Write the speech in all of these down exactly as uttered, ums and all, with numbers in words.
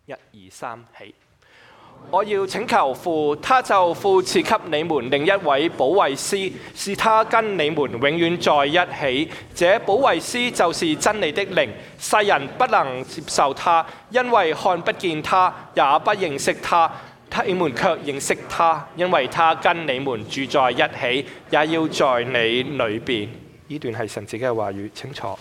一二三，起！我要請求父，他就父賜給你們另一位保惠師，是他跟你們永遠在一起。這保惠師就是真理的靈。世人不能接受他，因為看不見他，也不認識他。你們卻認識他，因為他跟你們住在一起，也要在你裏邊。呢段係神自己嘅話語，清楚。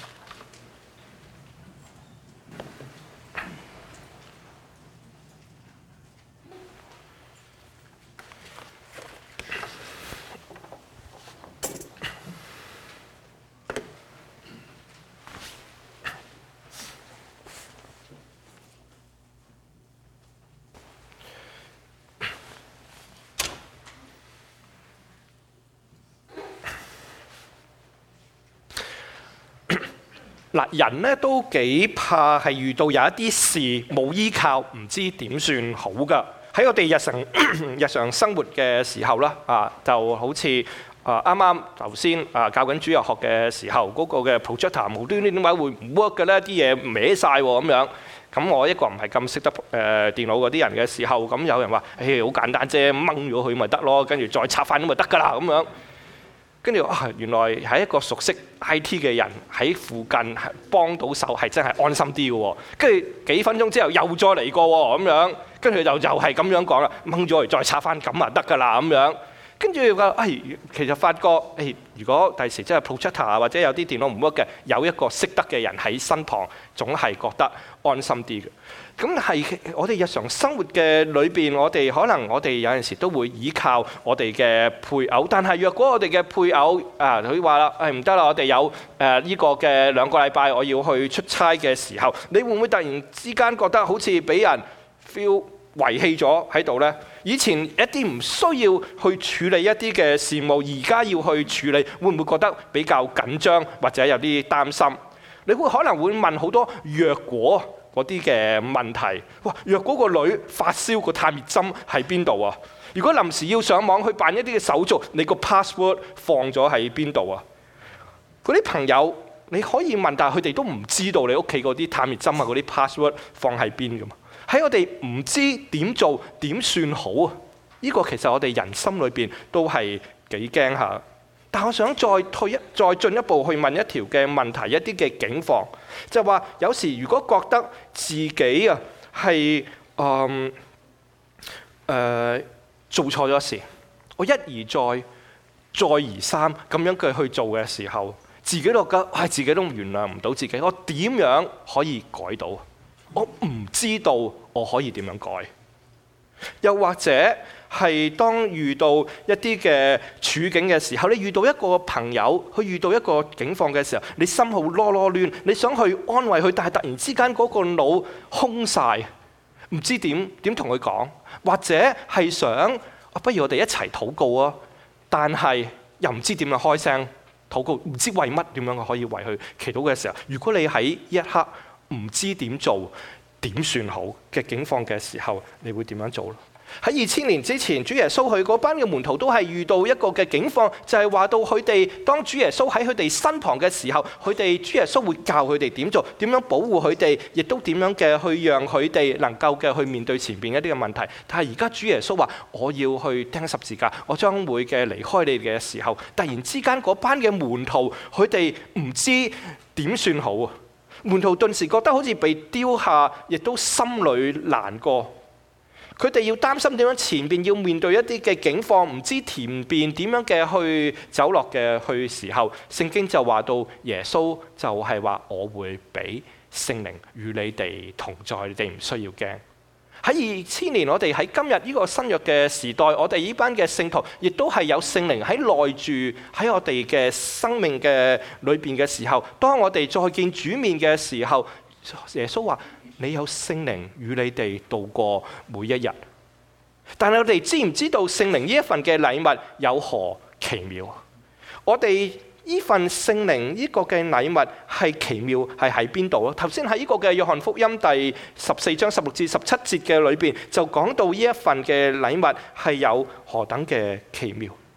嗱，人咧都幾怕係遇到有一啲事冇依靠，唔知點算好噶。喺我哋日常日常生活嘅時候啦，啊就好似啊啱啱頭先啊教緊主日學嘅時候，嗰、那個嘅 projector 無端端點解會唔 work 嘅咧？啲嘢歪晒喎咁樣。咁我一個唔係咁識得誒、呃、電腦嗰啲人嘅時候，咁有人話：誒好簡單啫，掹咗佢咪得咯，跟住再插翻咁咪得㗎啦咁樣。跟住啊，原來係一個熟悉 I T 嘅人喺附近幫到手，係真係安心啲嘅喎。跟住幾分鐘之後又再嚟過喎咁樣，跟住就又係咁樣講啦，掹咗佢再插翻咁啊得㗎啦咁樣。跟住個誒，其實發覺誒，如果第時真係 projector 啊或者有啲電腦唔 work 嘅，有一個識得嘅人喺身旁，總係覺得安心啲嘅。咁係我哋日常生活嘅裏邊，我哋可能我哋有陣時都會依靠我哋嘅配偶，但係若果我哋嘅配偶啊，佢話啦，誒唔得啦，我哋有誒呢個嘅兩個禮拜我要去出差嘅時候，你會唔會突然之間覺得好似俾人 feel 遺棄咗喺度呢？以前一啲唔需要去處理一啲嘅事務，而家要去處理，會唔會覺得比較緊張或者有啲擔心？你會可能會問好多若果嗰啲嘅問題。哇！若果個女發燒，個探熱針喺邊度啊？如果臨時要上網去辦一啲嘅手續，你個 password 放咗喺邊度啊？嗰啲朋友你可以問，但係佢哋都唔知道你屋企嗰啲探熱針啊嗰啲 password 放喺邊㗎嘛？喺我哋唔知點做點算好啊！呢個其實我哋人心裏邊都係幾驚下。但我想再退一再進一步去問一條嘅問題，一啲嘅警況，就係話有時如果覺得自己啊係誒誒做錯咗事，我一而再再而三咁樣嘅去做嘅時候，自己都覺得唉，自己都原諒唔到自己，我點樣可以改到？我唔知道我可以點樣改，又或者係當遇到一啲嘅處境嘅時候，你遇到一個朋友，去遇到一個境況嘅時候，你心好囉囉攣，你想去安慰佢，但係突然之間嗰個腦空晒，唔知點點同佢講，或者係想啊，不如我哋一齊禱告啊，但係又唔知點樣開聲禱告，唔知為乜點樣可以為佢祈禱嘅時候，如果你喺一刻唔知點做點算好嘅境況嘅時候，你會點樣做咧？喺二千年之前，主耶穌佢嗰班嘅門徒都係遇到一個嘅境況，就係話到佢哋當主耶穌喺佢哋身旁嘅時候，佢哋主耶穌會教佢哋點做，點樣保護佢哋，亦都點樣嘅去讓佢哋能夠嘅去面對前邊一啲嘅問題。但係而家主耶穌話：我要去釘十字架，我將會嘅離開你哋嘅時候，突然之間嗰班嘅門徒佢哋唔知點算好啊！門徒頓時覺得好似被丟下，亦都心裏難過。佢哋要擔心點樣前邊要面對一啲嘅境況，唔知前邊點樣嘅去走落嘅去時候，聖經就話到耶穌就係話：我會俾聖靈與你哋同在，你哋唔需要驚。喺二千年，我哋喺今日呢個新約嘅時代，我哋呢班嘅聖徒亦都係有聖靈喺內住喺我哋嘅生命嘅裏邊嘅時候，當我哋再見主面嘅時候，耶穌話：你有聖靈與你哋度過每一日。但係我哋知唔知道聖靈呢一份嘅禮物有何奇妙？我哋呢份聖靈呢個嘅禮物係奇妙係喺邊度咯？頭先喺呢個嘅約翰福音第十四章十六至十七節嘅裏邊就講到呢一份嘅禮物係有何等嘅奇妙。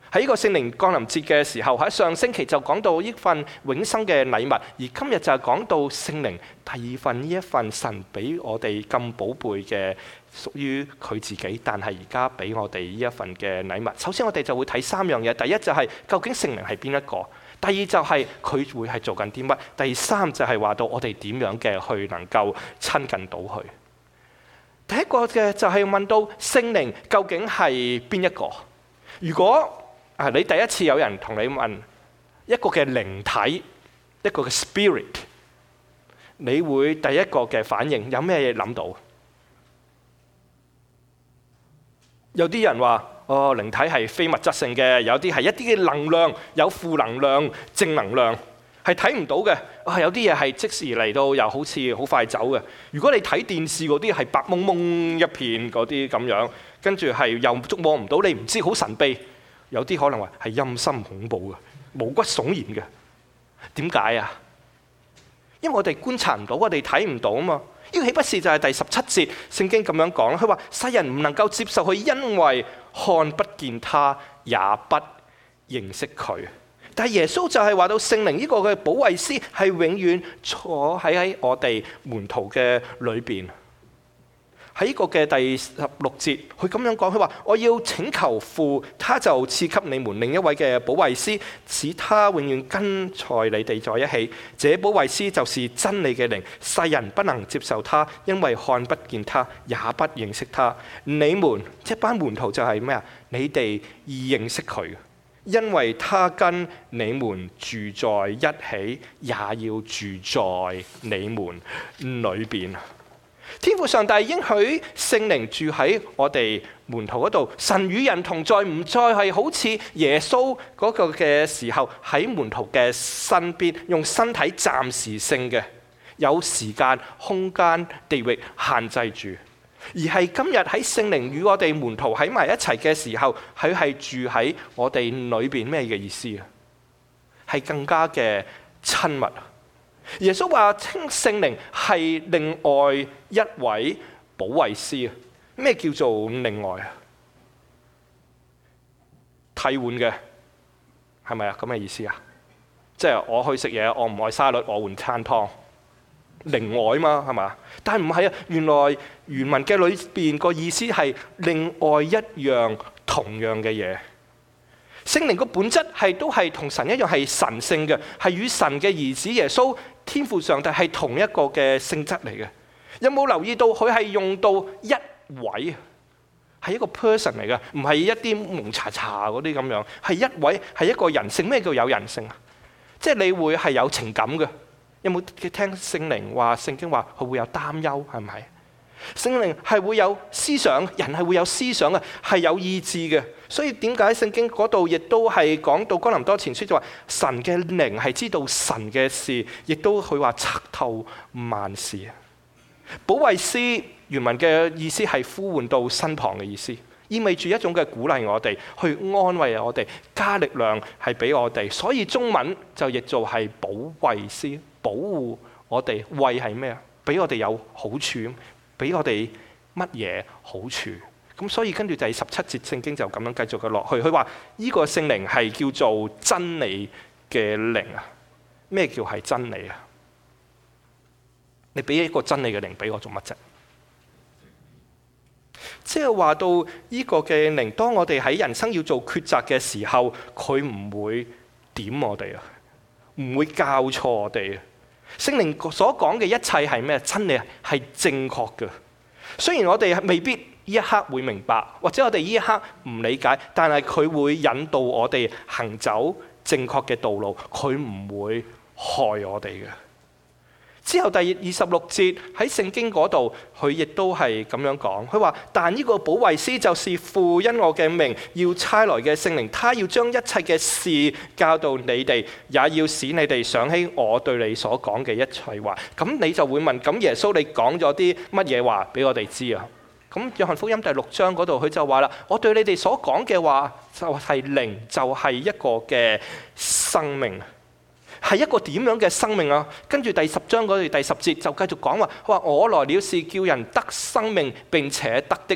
喺呢個聖靈降臨節嘅時候，喺上星期就講到呢份永生嘅禮物，而今日就係講到聖靈第二份呢一份神俾我哋咁寶貝嘅，屬於佢自己，但係而家俾我哋呢一份嘅禮物。首先我哋就會睇三樣嘢，第一就係究竟聖靈係邊一個，第二就係佢會係做緊啲乜，第三就係話到我哋點樣嘅去能夠親近到佢。第一個嘅就係問到聖靈究竟係邊一個？如果啊！你第一次有人同你問一個嘅靈體，一個嘅 spirit， 你會第一個嘅反應有咩嘢諗到？有啲人話：哦，靈體係非物質性嘅，有啲係一啲嘅能量，有負能量、正能量，係睇唔到嘅。啊，有啲嘢係即時嚟到，又好似好快走嘅。如果你睇電視嗰啲係白蒙蒙一片嗰啲咁樣，跟住係又觸摸唔到，你唔知，好神秘。有啲可能話係陰森恐怖嘅，毛骨悚然嘅。點解啊？因為我哋觀察唔到，我哋睇唔到啊嘛。呢個豈不是就係第十七節聖經咁樣講？佢話世人唔能夠接受佢，因為看不見他，也不認識佢。但係耶穌就係話到聖靈呢個嘅保惠師係永遠坐喺喺我哋門徒嘅裏邊。喺呢個嘅第十六節，佢咁樣講，佢話：我要請求父，他就賜給你們另一位嘅保惠師，使他永遠跟在你哋在一起。這保惠師就是真理嘅靈，世人不能接受他，因為看不見他，也不認識他。你們一班門徒就係咩啊？你哋已認識佢，因為他跟你們住在一起，也要住在你們裏邊。天父上帝應許聖靈住喺我哋門徒嗰度，神與人同在，唔再係好似耶穌嗰個嘅時候喺門徒嘅身邊，用身體暫時性嘅，有時間、空間、地域限制住，而係今日喺聖靈與我哋門徒喺埋一齊嘅時候，佢係住喺我哋裏邊。咩嘅意思啊？係更加嘅親密。耶穌話稱聖靈係另外一位保惠師啊！咩叫做另外啊？替換嘅係咪啊？咁嘅意思啊？即係我去食嘢，我唔愛沙律，我換餐湯，另外嘛係嘛？但係唔係啊？原來原文嘅裏邊個意思係另外一樣同樣嘅嘢。聖靈個本質係都係同神一樣係神聖嘅，係與神嘅兒子耶穌天父上帝係同一個嘅性質嚟嘅。有冇留意到佢係用到一位，係一個 person 嚟嘅，唔係一啲蒙查查嗰啲咁樣，係一位，係一個人性。咩叫有人性啊？即係你會係有情感嘅。有冇聽聖靈話？聖經話佢會有擔憂，係咪？聖靈係會有思想，人係會有思想嘅，係有意志嘅。所以點解聖經嗰度亦都係講到哥林多前書就話神嘅靈係知道神嘅事，亦都佢話測透萬事。保惠師原文嘅意思係呼喚到身旁嘅意思，意味住一種嘅鼓勵我哋，去安慰我哋，加力量係俾我哋。所以中文就譯做係保惠師，保護我哋。惠係咩啊？俾我哋有好處。俾我哋乜嘢好處？咁所以跟住第十七節聖經就咁樣繼續嘅落去。佢話呢個聖靈係叫做真理嘅靈啊！咩叫係真理啊？你俾一個真理嘅靈俾我做乜啫？即係話到呢個嘅靈，當我哋喺人生要做抉擇嘅時候，佢唔會點我哋啊，唔會教錯我哋啊。聖靈所講嘅一切係咩？真理係正確嘅。雖然我哋未必呢一刻會明白，或者我哋呢一刻唔理解，但係佢會引導我哋行走正確嘅道路，佢唔會害我哋嘅。之後第二十六節喺聖經嗰度，佢亦都係咁樣講。佢話：但呢個保惠師就是父因我嘅名要差來嘅聖靈，他要將一切嘅事教導你哋，也要使你哋想起我對你所講嘅一切話。咁你就會問：咁耶穌你講咗啲乜嘢話俾我哋知啊？咁約翰福音第六章嗰度佢就話啦：我對你哋所講嘅話就係靈，就係一個嘅生命。係一個點樣嘅生命啊？跟住第十章嗰度第十節就繼續講話，佢話我來了是叫人得生命並且得的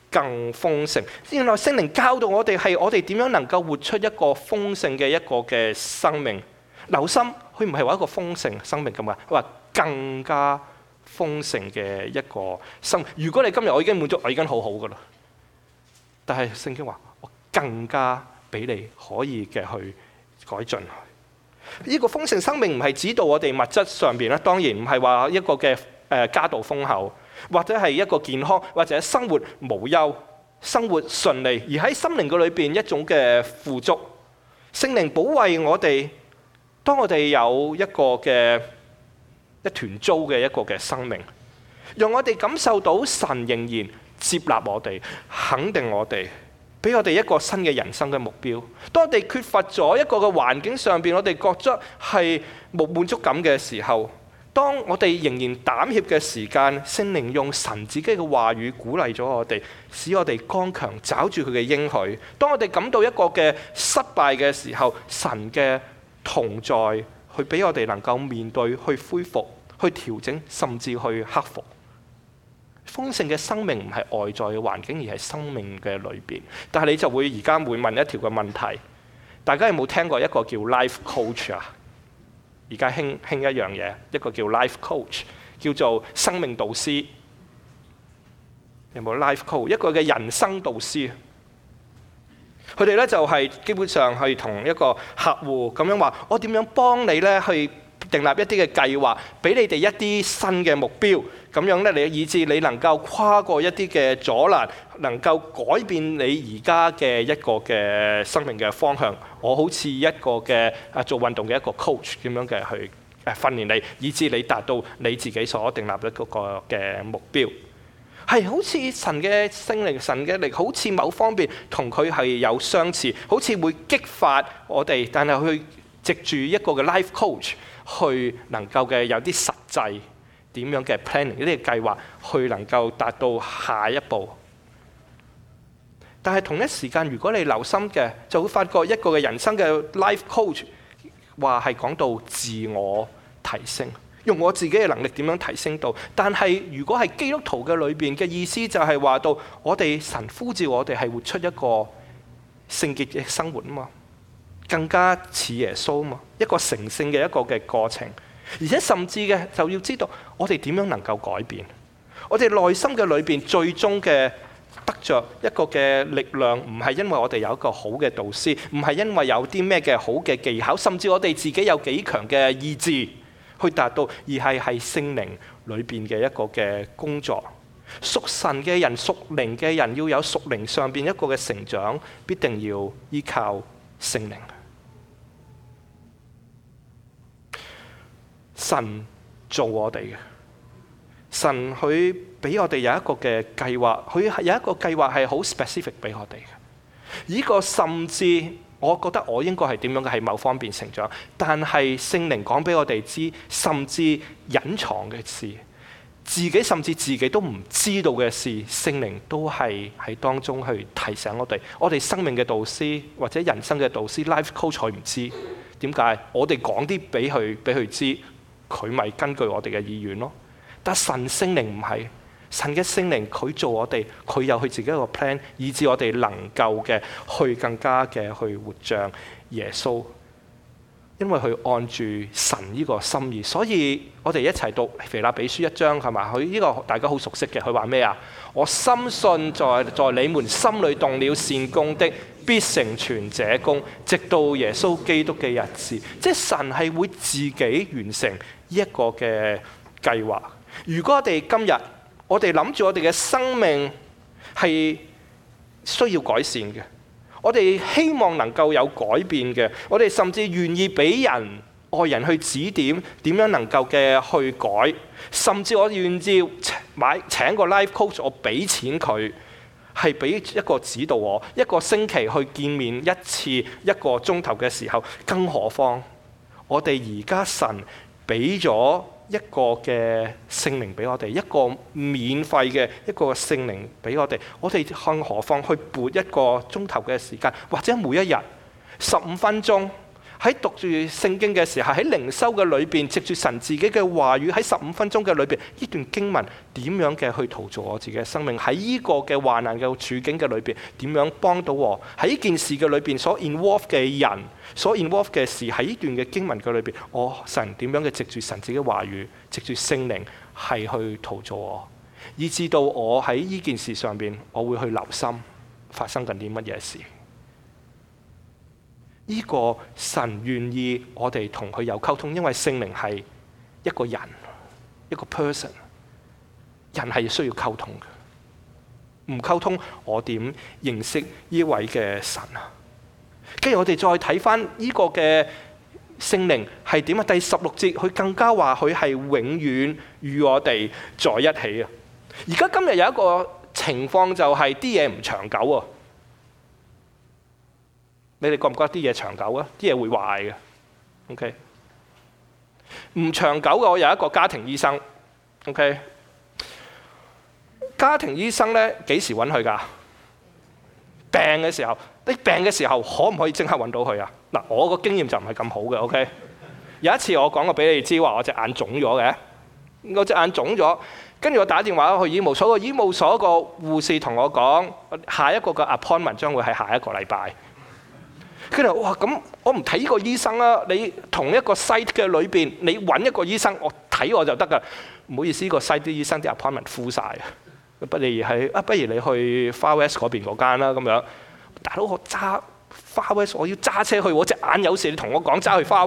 更豐盛。原來聖靈教導我哋係我哋點樣能夠活出一個豐盛嘅一個嘅生命。留心，佢唔係話一個豐盛生命咁啊，佢話更加豐盛嘅一個生命。如果你今日我已經滿足，我已經好好噶啦。但係聖經話我更加俾你可以嘅去改進。呢個豐盛生命唔係指到我哋物質上邊啦，當然唔係話一個嘅誒家道豐厚，或者係一個健康，或者生活無憂、生活順利，而喺心靈嘅裏邊一種嘅富足。聖靈保衛我哋，當我哋有一個嘅一團糟嘅一個嘅生命，讓我哋感受到神仍然接納我哋、肯定我哋，俾我哋一個新嘅人生嘅目標。當我哋缺乏咗一個嘅環境上邊，我哋覺得係冇滿足感嘅時候，當我哋仍然膽怯嘅時間，聖靈用神自己嘅話語鼓勵咗我哋，使我哋剛強，抓住佢嘅應許。當我哋感到一個嘅失敗嘅時候，神嘅同在去俾我哋能夠面對、去恢復、去調整，甚至去克服。豐盛嘅生命唔係外在嘅環境，而係生命嘅裏邊。但係你就會而家會問一條嘅問題，大家有冇聽過一個叫 life coach 啊？而家興興一樣嘢，一個叫 life coach， 叫做生命導師。有冇 life coach？ 一個嘅人生導師。佢哋咧就係基本上係同一個客戶咁樣話：我點樣幫你咧去訂立一啲嘅計劃，俾你哋一啲新嘅目標，咁樣咧，你以致你能夠跨過一啲嘅阻攔，能夠改變你而家嘅一個嘅生命嘅方向。我好似一個嘅啊做運動嘅一個 coach 咁樣嘅去誒訓練你，以致你達到你自己所訂立嘅嗰個嘅目標。係好似神嘅聖靈、神嘅力，好似某方面同佢係有相似，好似會激發我哋，但係去藉住一個嘅 life coach 去能夠嘅有啲實際點樣嘅 planning 呢啲計劃，去能夠達到下一步。但係同一時間，如果你留心嘅，就會發覺一個嘅人生嘅 life coach 話係講到自我提升。用我自己嘅能力點樣提升到？但係如果係基督徒嘅裏邊嘅意思，就係話到我哋神呼召我哋係活出一個聖潔嘅生活啊嘛，更加似耶穌啊嘛，一個成聖嘅一個嘅過程。而且甚至嘅就要知道我哋點樣能夠改變，我哋內心嘅裏邊最終嘅得着一個嘅力量，唔係因為我哋有一個好嘅導師，唔係因為有啲咩嘅好嘅技巧，甚至我哋自己有幾強嘅意志去達到，而係係聖靈裏邊嘅一個嘅工作。屬神嘅人、屬靈嘅人要有屬靈上邊一個嘅成長，必定要依靠聖靈。神做我哋嘅，神佢俾我哋有一個嘅計劃，佢有一個計劃係好 specific 俾我哋嘅。呢個甚至我覺得我應該係點樣嘅，係某方面成長，但係聖靈講俾我哋知，甚至隱藏嘅事，自己甚至自己都唔知道嘅事，聖靈都係喺當中去提醒我哋。我哋生命嘅導師或者人生嘅導師 life coach 佢唔知點解，我哋講啲俾佢俾佢知，佢咪根據我哋嘅意願咯。但神聖靈唔係，神嘅聖靈佢做我哋，佢有佢自己一個 plan，以致我哋能夠嘅去更加嘅去活像耶穌，因為佢按住神呢個心意。所以我哋一齊讀腓立比書一章係嘛？佢呢個大家好熟悉嘅，佢話咩啊？我深信在在你們心裏動了善工的，必成全這工，直到耶穌基督嘅日子。即係神係會自己完成呢一個嘅計劃。如果我哋今日我哋諗住我哋嘅生命係需要改善嘅，我哋希望能夠有改變嘅，我哋甚至願意俾人愛人去指點點樣能夠嘅去改，甚至我願意買請個 life coach， 我俾錢佢係俾一個指導我，一個星期去見面一次一個鐘頭嘅時候，更何況我哋而家神俾咗一個嘅聖靈俾我哋，一個免費嘅一個聖靈俾我哋，我哋更何況去撥一個鐘頭嘅時間，或者每一日十五分鐘喺讀住聖經嘅時候，喺靈修嘅裏邊，藉住神自己嘅話語，喺十五分鐘嘅裏邊，呢段經文點樣嘅去陶造我自己嘅生命？喺呢個嘅患難嘅處境嘅裏邊，點樣幫到我？喺呢件事嘅裏邊所 involve 嘅人，所 involve 嘅事，喺呢段嘅經文嘅裏邊，我神點樣嘅藉住神自己話語，藉住聖靈係去陶造我，以至到我喺呢件事上邊，我會去留心發生緊啲乜嘢事。呢個神願意我哋同佢有溝通，因為聖靈係一個人，一個 person， 人係需要溝通嘅。唔溝通，我點認識呢位嘅神啊？跟住我哋再睇翻呢個嘅聖靈係點啊？第十六節佢更加話佢係永遠與我哋在一起啊！而家今日有一個情況就係啲嘢唔長久啊！你哋覺唔覺得啲嘢長久啊？啲嘢會壞嘅 ，OK？ 唔長久嘅，我有一個家庭醫生 ，OK？ 家庭醫生咧幾時揾佢㗎？病嘅時候，你病嘅時候可唔可以即刻揾到佢啊？嗱，我個經驗就唔係咁好嘅 ，OK？ 有一次我講過俾你知話，我隻眼腫咗嘅，我隻眼腫咗，跟住我打電話去醫務所，個醫務所個護士同我講，下一個嘅 appointment 將會係下一個禮拜。佢哋話：哇，咁我唔睇呢個醫生啦，你同一個 site 嘅裏邊，你揾一個醫生，我睇我就得㗎。唔好意思，呢個 site 啲醫生啲 appointment full晒啊！不如係啊，不如你去 Far West 嗰邊嗰間啦咁樣。大佬，我揸 Far West，我要揸車去，我隻眼有事，你同我講揸去 Far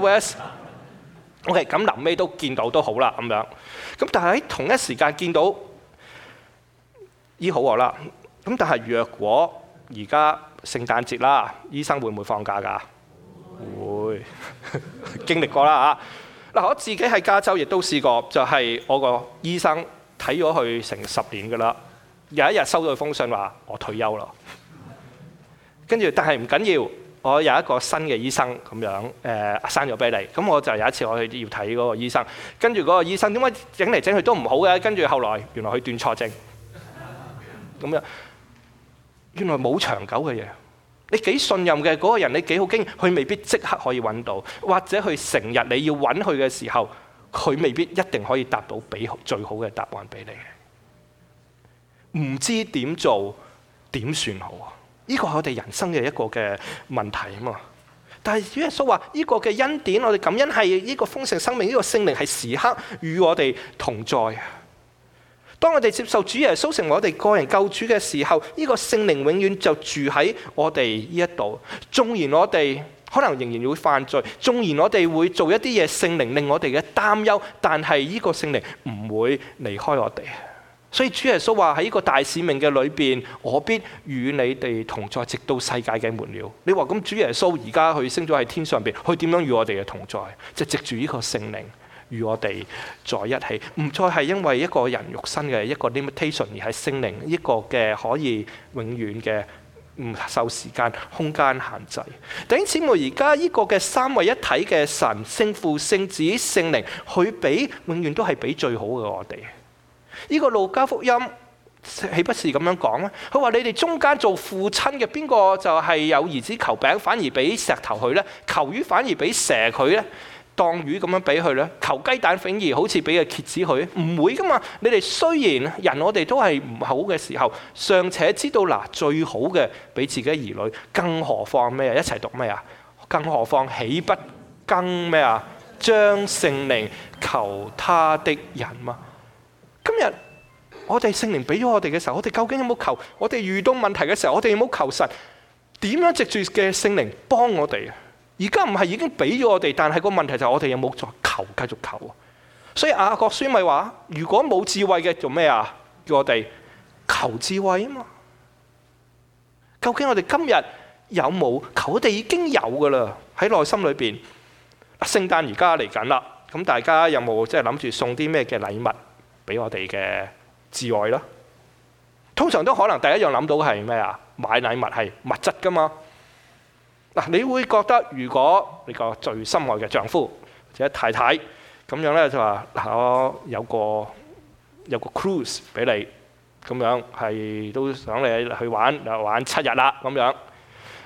West。OK， 咁臨尾都見到都好啦咁樣。咁但係喺同一時間見到醫好我啦。咁但係若果而家聖誕節啦，醫生會唔會放假㗎？會，經歷過啦嚇。嗱，我自己喺加州亦都試過，就係、是、我個醫生睇咗佢成十年㗎啦。有一日收到封信話我退休啦，跟住但係唔緊要，我有一個新嘅醫生咁樣誒生咗俾你。咁我就有一次我去要睇嗰個醫生，跟住嗰個醫生點解整嚟整去都唔好嘅？跟住後來原來佢斷錯症，咁樣。原來冇長久嘅嘢，你幾信任嘅嗰個人，你幾好經驗，佢未必即刻可以揾到，或者佢成日你要揾佢嘅時候，佢未必一定可以答到俾最好嘅答案俾你。唔知點做點算好啊？呢個係我哋人生嘅一個嘅問題啊嘛。但係主耶穌話：呢個嘅恩典，我哋感恩係呢個豐盛生命，呢個聖靈係時刻與我哋同在。當我哋接受主耶穌成為我哋個人救主嘅時候，呢個聖靈永遠就住喺我哋呢一度。縱然我哋可能仍然會犯罪，縱然我哋會做一啲嘢，聖靈令我哋嘅擔憂，但係呢個聖靈唔會離開我哋。所以主耶穌話喺呢個大使命嘅裏邊，我必與你哋同在，直到世界嘅末了。你話咁主耶穌而家佢升咗喺天上邊，佢點樣與我哋嘅同在？就藉住呢個聖靈與我哋在一起，唔再係因為一個人肉身嘅一個 limitation， 而係聖靈一個嘅可以永遠嘅唔受時間空間限制。弟兄姊妹，而家呢個嘅三位一體嘅神，聖父、聖子、聖靈，佢俾永遠都係俾最好嘅我哋。呢、這個路加福音豈不是咁樣講咩？佢話你哋中間做父親嘅邊個就係有兒子求餅，反而俾石頭佢呢？求魚反而俾蛇佢呢？當魚咁樣俾佢呢？求雞蛋反而好似俾個蠍子佢？唔會噶嘛！你哋雖然人我哋都係唔好嘅時候，尚且知道嗱最好嘅俾自己兒女，更何況咩啊？一齊讀咩啊？更何況豈不更咩啊？將聖靈求他的人嘛？今日我哋聖靈俾咗我哋嘅時候，我哋究竟有冇求？我哋遇到問題嘅時候，我哋有冇求神點樣藉住嘅聖靈幫我哋？而家唔係已經俾咗我哋，但係個問題就係我哋有冇再求，繼續求啊？所以雅各書咪話：如果冇智慧嘅做咩啊？叫我哋求智慧啊嘛。究竟我哋今日有冇求？我哋已經有噶啦，喺內心裏邊。聖誕而家嚟緊啦，咁大家有冇即係諗住送啲咩嘅禮物俾我哋嘅摯愛啦？通常都可能第一樣諗到係咩啊？買禮物係物質噶嘛。嗱，你會覺得如果你個最心愛嘅丈夫或者太太咁樣咧，就話嗱，我有個有個 cruise 俾你，咁樣係都想你去玩，又玩七日啦咁樣。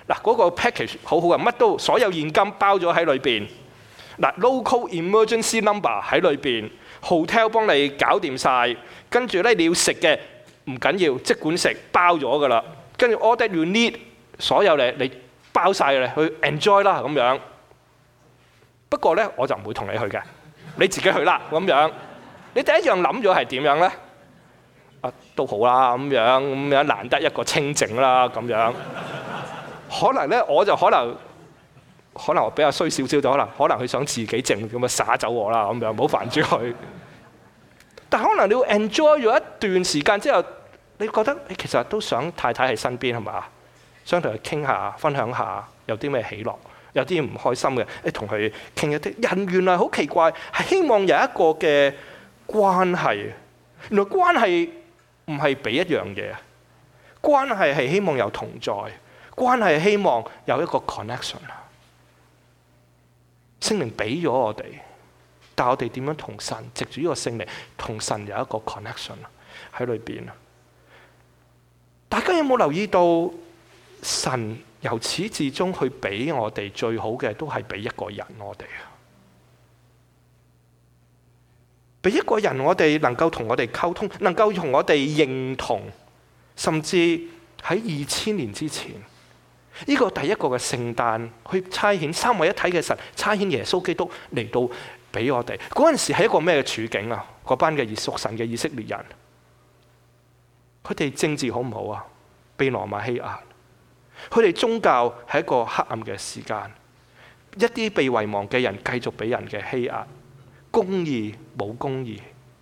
嗱，嗰個 package 好好嘅，乜都所有現金包咗喺裏邊。嗱 ，local emergency number 喺裏邊 ，hotel 幫你搞掂晒，跟住咧你要食嘅唔緊要，即管食包咗噶啦。跟住 all that you need 所有嘢你包晒嘅，去 enjoy 啦咁樣。不過咧我就唔會同你去嘅，你自己去啦咁樣。你第一樣諗咗係點樣咧？啊都好啦咁樣，咁樣難得一個清靜啦咁樣。可能咧我就可能。可能我比較衰少少，就可能可能佢想自己靜咁啊灑走我啦咁樣，唔好煩住佢。但可能你要 enjoy 咗一段時間之後，你覺得你其實都想太太喺身邊係嘛？想同佢傾下、分享下，有啲咩喜樂，有啲唔開心嘅，你同佢傾一啲。人原來好奇怪，係希望有一個嘅關係。原來關係唔係俾一樣嘢，關係係希望有同在，關係係希望有一個 connection。聖靈俾咗我哋，但我哋點樣同神藉住呢個聖靈同神有一個 connection 喺裏邊？大家有冇留意到神由始至終去俾我哋最好嘅，都係俾一個人我哋啊！俾一個人我哋能夠同我哋溝通，能夠同我哋認同，甚至喺二千年之前。呢個第一個嘅聖誕，去差遣三位一體嘅神，差遣耶穌基督嚟到俾我哋。嗰陣時係一個咩嘅處境啊？嗰班嘅屬神嘅以色列人，佢哋政治好唔好啊？被羅馬欺壓，佢哋宗教係一個黑暗嘅時間，一啲被遺忘嘅人繼續俾人嘅欺壓，公義冇公義，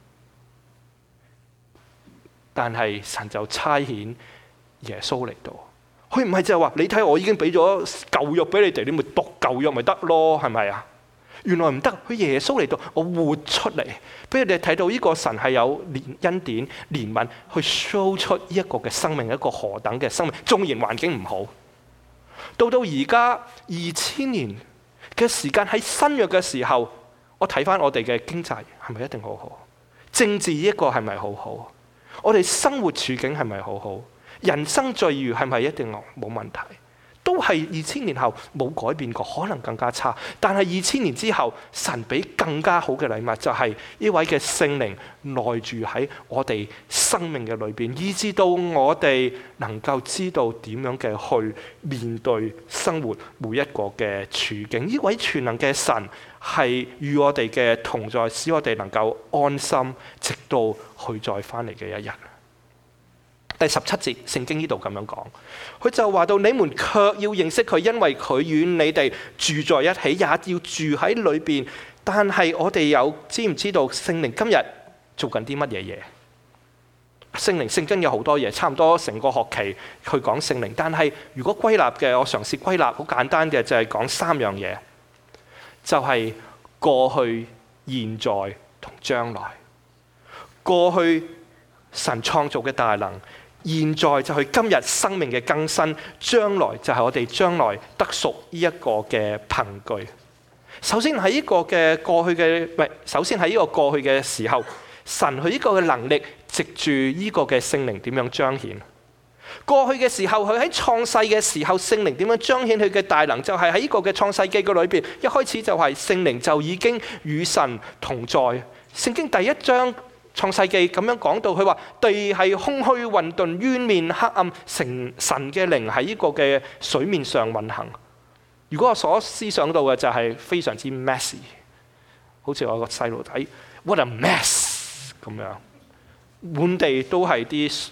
但係神就差遣耶穌嚟到。佢唔係就係話你睇我已經俾咗舊約俾你哋，你咪讀舊約咪得咯，係咪啊？原來唔得，佢耶穌嚟到，我活出嚟，俾你哋睇到呢個神係有恩典、憐憫，去 show 出呢一個嘅生命，一個何等嘅生命。縱然環境唔好，到到而家二千年嘅時間喺新約嘅時候，我睇翻我哋嘅經濟係咪一定好好？政治呢一個係咪好好？我哋生活處境係咪好好？人生際遇係咪一定冇問題？都係二千年後冇改變過，可能更加差。但係二千年之後，神俾更加好嘅禮物，就係呢位嘅聖靈內住喺我哋生命嘅裏邊，以致到我哋能夠知道點樣嘅去面對生活每一個嘅處境。呢位全能嘅神係與我哋嘅同在，使我哋能夠安心，直到佢再翻嚟嘅一日。第十七節，聖經呢度咁樣講，佢就話到：你們卻要認識佢，因為佢與你哋住在一起，也要住喺裏邊。但係我哋有知唔知道聖靈今日做緊啲乜嘢嘢？聖靈聖經有好多嘢，差唔多成個學期去講聖靈。但係如果歸納嘅，我嘗試歸納，好簡單嘅就係講三樣嘢，就係、是、過去、現在同將來。過去神創造嘅大能。現在就係今日生命嘅更新，將來就係我哋將來得贖呢一個嘅憑據。首先喺呢個嘅過去嘅，唔係，首先喺呢個過去嘅時候，神佢呢個嘅能力藉住呢個嘅聖靈點樣彰顯？過去嘅時候，佢喺創世嘅時候，聖靈點樣彰顯佢嘅大能？就係喺呢個嘅創世記嘅裏邊，一開始就係聖靈就已經與神同在。聖經第一章。創世記咁樣講到，佢話地係空虛混沌，淵面黑暗，成神嘅靈喺呢個嘅水面上運行。如果我所思想到嘅就係非常之 messy， 好似我個細路仔 what a mess 咁樣，滿地都係啲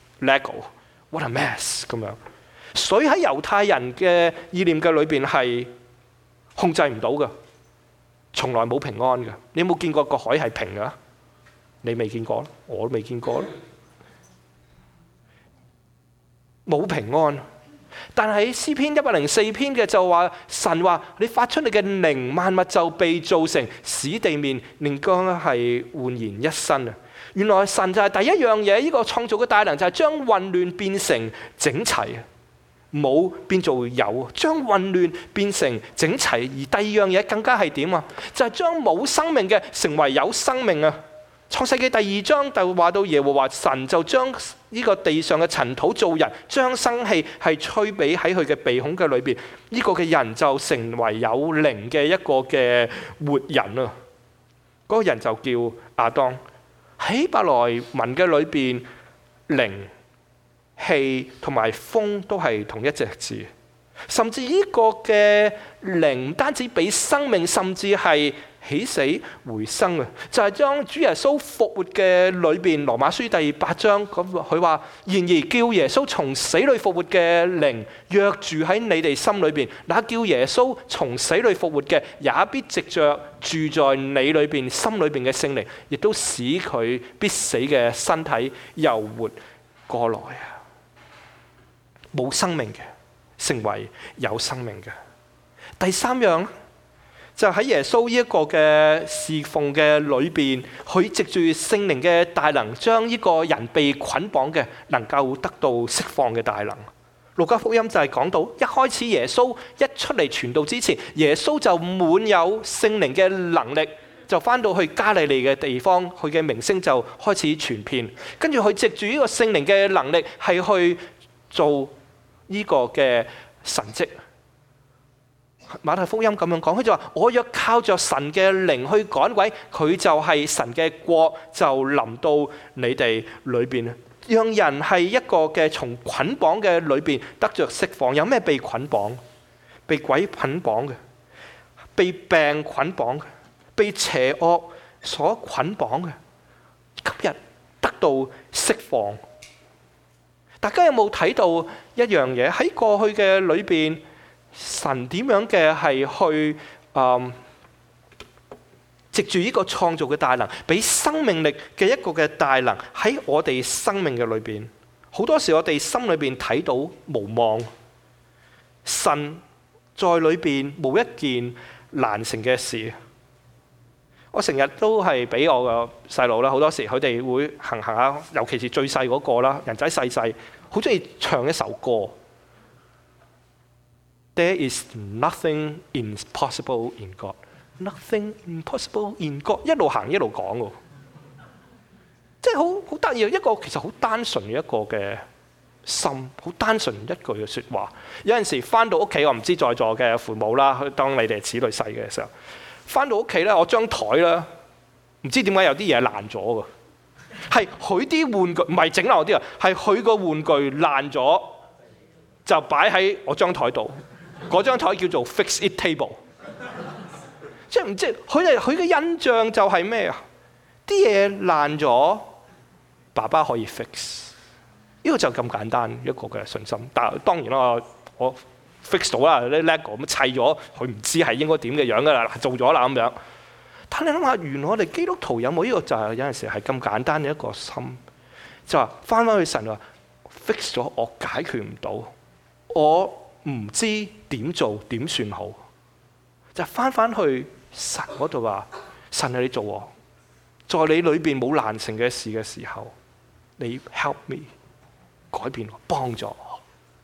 lego，what a mess 咁樣。水喺猶太人嘅意念嘅裏邊係控制唔到嘅，從來冇平安嘅。你有冇見過個海係平嘅？你未見過，我都未見過，冇平安。但係詩篇一百零四篇嘅就話，神話你發出你嘅靈，萬物就被造成，使地面連江係煥然一新啊！原來神就係第一樣嘢，呢個創造嘅大能就係將混亂變成整齊，冇變做有，將混亂變成整齊。而第二樣嘢更加係點啊？就係將冇生命嘅成為有生命啊！ 創世記第二章就話到耶和華神就將呢個地上嘅塵土造人，將生氣係吹俾喺佢嘅鼻孔嘅裏邊，呢、這個嘅人就成為有靈嘅一個嘅活人啊！嗰、那個人就叫亞當。喺希伯來文嘅裏邊，靈、氣同埋風都係同一隻字，甚至呢個嘅靈唔單止俾生命，甚至係起死回生啊！就係、是、將主耶穌復活嘅裏邊，羅馬書第八章咁佢話：然而叫耶穌從死裏復活嘅靈，若住喺你哋心裏邊，那叫耶穌從死裏復活嘅，也必藉着住在你裏邊心裏邊嘅聖靈，亦都使佢必死嘅身體又活過來啊！冇生命嘅，成為有生命嘅。第三樣就喺耶穌呢一個嘅侍奉嘅裏邊，佢藉住聖靈嘅大能，將呢個人被捆綁嘅能夠得到釋放嘅大能。路加福音就係講到，一開始耶穌一出嚟傳道之前，耶穌就滿有聖靈嘅能力，就返到去加利利嘅地方，佢嘅名聲就開始傳遍。跟住佢藉住呢個聖靈嘅能力，係去做呢個嘅神蹟。馬太福音咁樣講，佢就話：我若靠着神嘅靈去趕鬼，佢就係神嘅國就臨到你哋裏邊，讓人係一個嘅從捆綁嘅裏邊得着釋放。有咩被捆綁？被鬼捆綁嘅，被病捆綁嘅，被邪惡所捆綁嘅，今日得到釋放。大家有冇睇到一樣嘢喺過去嘅裏邊？神點樣嘅係去誒藉住呢個創造嘅大能，俾生命力嘅一個嘅大能喺我哋生命嘅裏邊。好多時我哋心裏邊睇到無望，神在裏邊冇一件難成嘅事。我成日都係俾我個細路啦，好多時佢哋會行行下，尤其是最細嗰個啦，人仔細細，好中意唱一首歌。There is nothing impossible in God. Nothing impossible in God. 一路行一路講喎，即係好好得意。一個其實好單純嘅一個嘅心，好單純一句嘅説話。有陣時翻到屋企，我唔知在座嘅父母啦，當你哋子女細嘅時候，翻到屋企咧，我張台啦，唔知點解有啲嘢爛咗㗎，係佢啲玩具唔係整爛我啲啊，係佢個玩具爛咗，就擺喺我張台度。嗰張台叫做 fix it table， 即係唔知佢哋佢嘅印象就係咩啊？啲嘢爛咗，爸爸可以 fix， 呢個就咁簡單一個嘅信心。但係當然啦，我 fix 到啦，啲 lego 咁砌咗，佢唔知係應該點嘅樣噶啦，做咗啦咁樣。但係你諗下，原來我哋基督徒有冇呢個就係有陣時係咁簡單嘅一個心，就話翻返去神話 fix 咗，我解決唔到，我唔知點做點算好，就翻返去神嗰度話：神係你做我，在你裏邊冇難成嘅事嘅時候，你 help me 改變我，幫助我。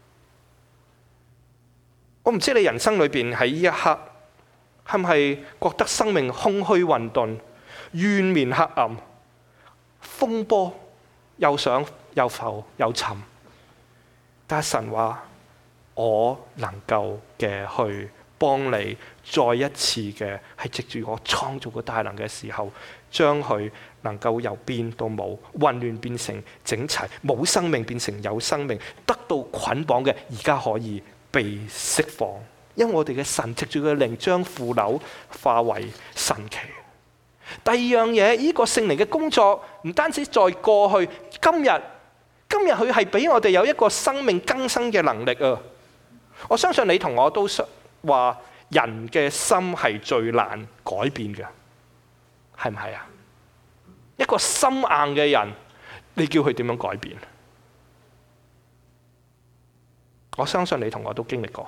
我唔知你人生裏邊喺呢一刻係唔係覺得生命空虛混沌、淵面黑暗、風波又上又浮又沉，但係神話，我能夠嘅去幫你再一次嘅係藉住我創造個大能嘅時候，將佢能夠由變到冇，混亂變成整齊，冇生命變成有生命，得到捆綁嘅而家可以被釋放。因為我哋嘅神藉住個靈將腐朽化為神奇。第二樣嘢，呢個聖靈嘅工作唔單止在過去，今日今日佢係俾我哋有一個生命更新嘅能力啊！我相信你同我都話人嘅心係最難改變嘅，係唔係啊？一個心硬嘅人，你叫佢點樣改變？我相信你同我都經歷過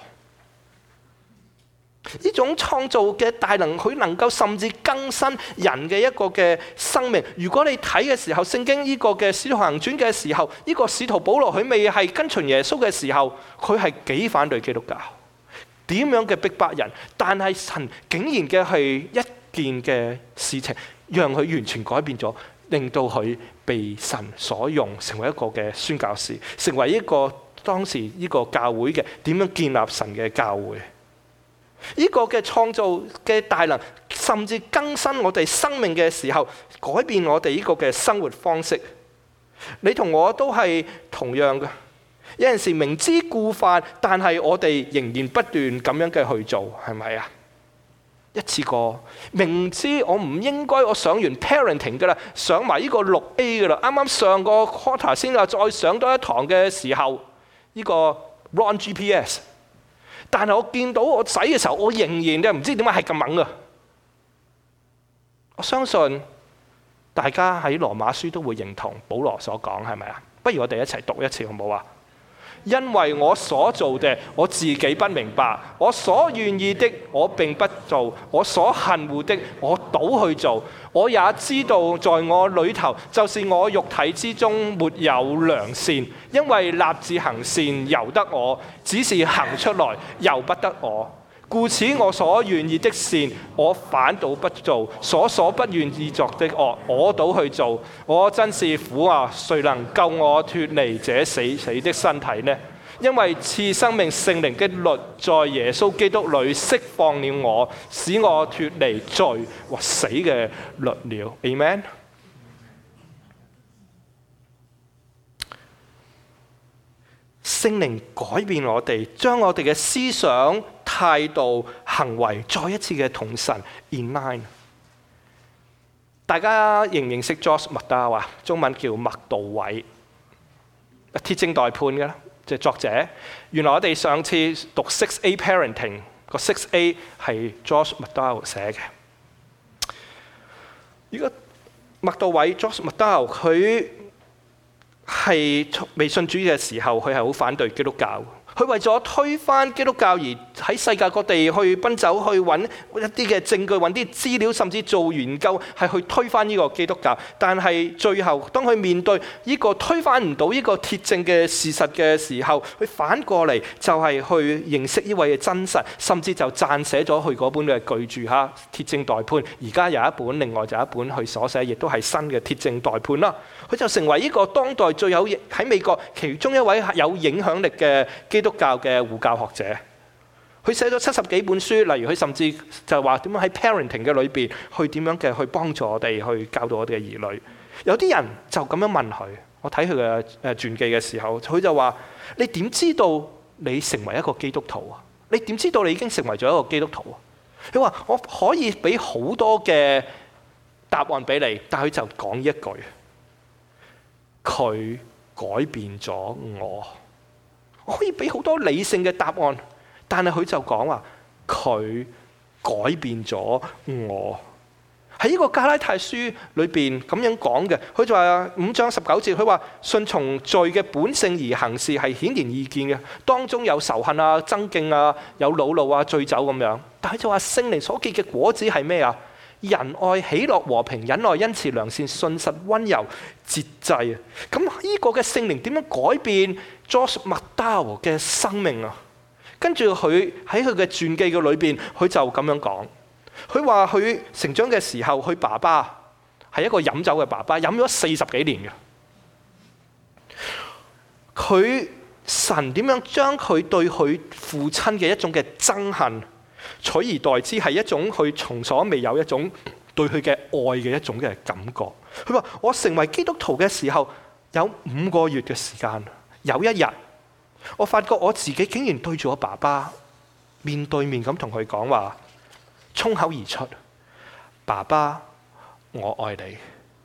呢種創造嘅大能，佢能夠甚至更新人嘅一個嘅生命。如果你睇嘅時候，聖經呢個嘅使徒行傳嘅時候，呢個使徒保羅佢未係跟隨耶穌嘅時候，佢係幾反對基督教，點樣嘅逼迫人，但係神竟然嘅係一件嘅事情，讓佢完全改變咗。 令到佢被神所用，成為一個嘅宣教士，成為一個當時呢個教會嘅點樣建立神嘅教會。呢個嘅創造嘅大能，甚至更新我哋生命嘅時候，改變我哋呢個嘅生活方式。你同我都係同樣嘅，有陣時明知故犯，但係我哋仍然不斷咁樣嘅去做，係咪啊？一次過明知我唔應該，我上完 parenting 噶啦，上埋呢個六 A 噶啦，啱啱上個 quarter 先啊，再上多一堂嘅時候，呢個 run G P S。但係我見到我仔嘅時候，我仍然咧唔知點解係咁猛啊！我相信大家喺羅馬書都會認同保羅所講，係咪啊？不如我哋一齊讀一次好唔好啊？因為我所做的，我自己不明白；我所願意的，我並不做；我所恨惡的，我倒去做。我也知道，在我裏頭，就是我肉體之中沒有良善，因為立志行善由得我，只是行出來由不得我。故此，我所願意的善，我反倒不做；所所不願意作的惡，我倒去做。我真是苦啊！誰能救我脫離這死死的身體呢？因為賜生命聖靈的律在耶穌基督裏釋放了我，使我脫離罪或死嘅律了。Amen。聖靈改變我哋，將我哋嘅思想、態度、行為再一次嘅同神 in line。大家認唔認識 Josh McDowell 啊？中文叫麥道偉，鐵證代判嘅啦，即係作者。原來我哋上次讀 six A Parenting 個 six A 係 Josh McDowell 寫嘅。如果麥道偉 Josh McDowell 佢係未信主嘅時候，佢係好反對基督教。佢為咗推翻基督教而喺世界各地去奔走，去揾一啲嘅證據，揾啲資料，甚至做研究，係去推翻呢個基督教。但係最後，當佢面對呢個推翻唔到呢個鐵證嘅事實嘅時候，佢反過嚟就係去認識呢位嘅真神，甚至就撰寫咗佢嗰本嘅巨著嚇《鐵證代判》。而家有一本，另外就有一本佢所寫，亦都係新嘅《鐵證代判》啦。佢就成為呢個當代最有喺美國其中一位有影響力嘅基督教嘅護教學者。佢寫咗七十幾本書，例如佢甚至就話點樣喺 parenting 嘅裏邊去點樣嘅去幫助我哋去教導我哋嘅兒女。有啲人就咁樣問佢，我睇佢嘅誒傳記嘅時候，佢就話：你點知道你成為一個基督徒啊？你點知道你已經成為咗一個基督徒啊？佢話：我可以俾好多嘅答案俾你，但係佢就講一句。佢改變咗我，我可以俾好多理性嘅答案，但係佢就講話佢改變咗我。喺呢個加拉太書裏邊咁樣講嘅，佢就話五章十九節，佢話順從罪嘅本性而行事係顯然易見嘅，當中有仇恨啊、爭競啊、有惱怒啊、醉酒咁樣。但係就話聖靈所結嘅果子係咩啊？仁愛、喜樂、和平、忍耐、恩慈、良善、信實、溫柔、節制啊！咁呢個嘅聖靈點樣改變 Josh McDowell 嘅生命啊？跟住佢喺佢嘅傳記嘅裏邊，佢就咁樣講。佢話佢成長嘅時候，佢爸爸係一個飲酒嘅爸爸，飲咗四十幾年嘅。佢神點樣將佢對佢父親嘅一種嘅憎恨，取而代之係一種佢從所未有一種對佢嘅愛嘅一種嘅感覺。佢話：我成為基督徒嘅時候有五個月嘅時間，有一日我發覺我自己竟然對住我爸爸面對面咁同佢講話，衝口而出：爸爸，我愛你。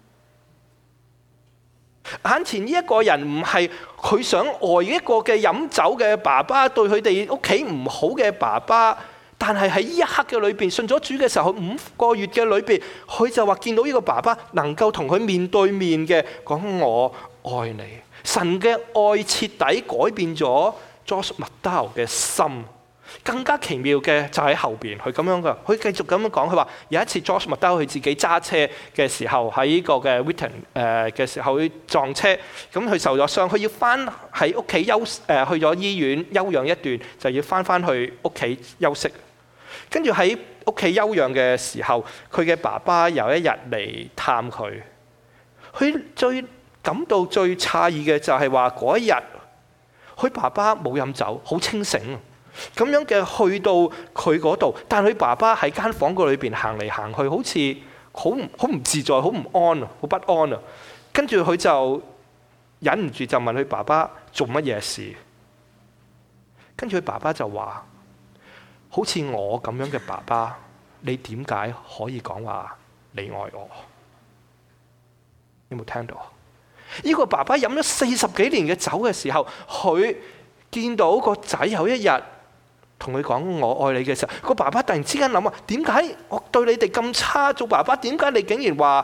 眼前呢一個人唔係佢想愛一個嘅飲酒嘅爸爸，對佢哋屋企唔好嘅爸爸。但係喺呢一刻嘅裏邊，信咗主嘅時候，五個月嘅裏邊，佢就話見到呢個爸爸能夠同佢面對面嘅講我愛你。神嘅愛徹底改變咗 Josh McDowell 嘅心。更加奇妙嘅就喺後邊，佢咁樣噶，佢繼續咁樣講，佢話有一次 Josh McDowell 佢自己揸車嘅時候喺呢個嘅 Witten 誒嘅時候，佢撞車，咁佢受咗傷，佢要翻喺屋企休誒、呃、去咗醫院休養一段，就要翻翻去屋企休息。跟住喺屋企休養嘅時候，佢嘅爸爸有一日嚟探佢， 佢最感到最詫異嘅就係話嗰一日，佢爸爸冇飲酒，好清醒，咁樣嘅去到佢嗰度，但係佢爸爸喺間房嗰裏邊行嚟行去，好似好唔好唔自在，好唔安啊，好不安啊。跟住佢就忍唔住就問佢爸爸做乜嘢事，跟住佢爸爸就話：好似我咁樣嘅爸爸，你點解可以講話你愛我？有冇聽到？呢個爸爸飲咗四十幾年嘅酒嘅時候，佢見到個仔有一日同佢講我愛你嘅時候，個爸爸突然之間諗啊，點解我對你哋咁差做爸爸？點解你竟然話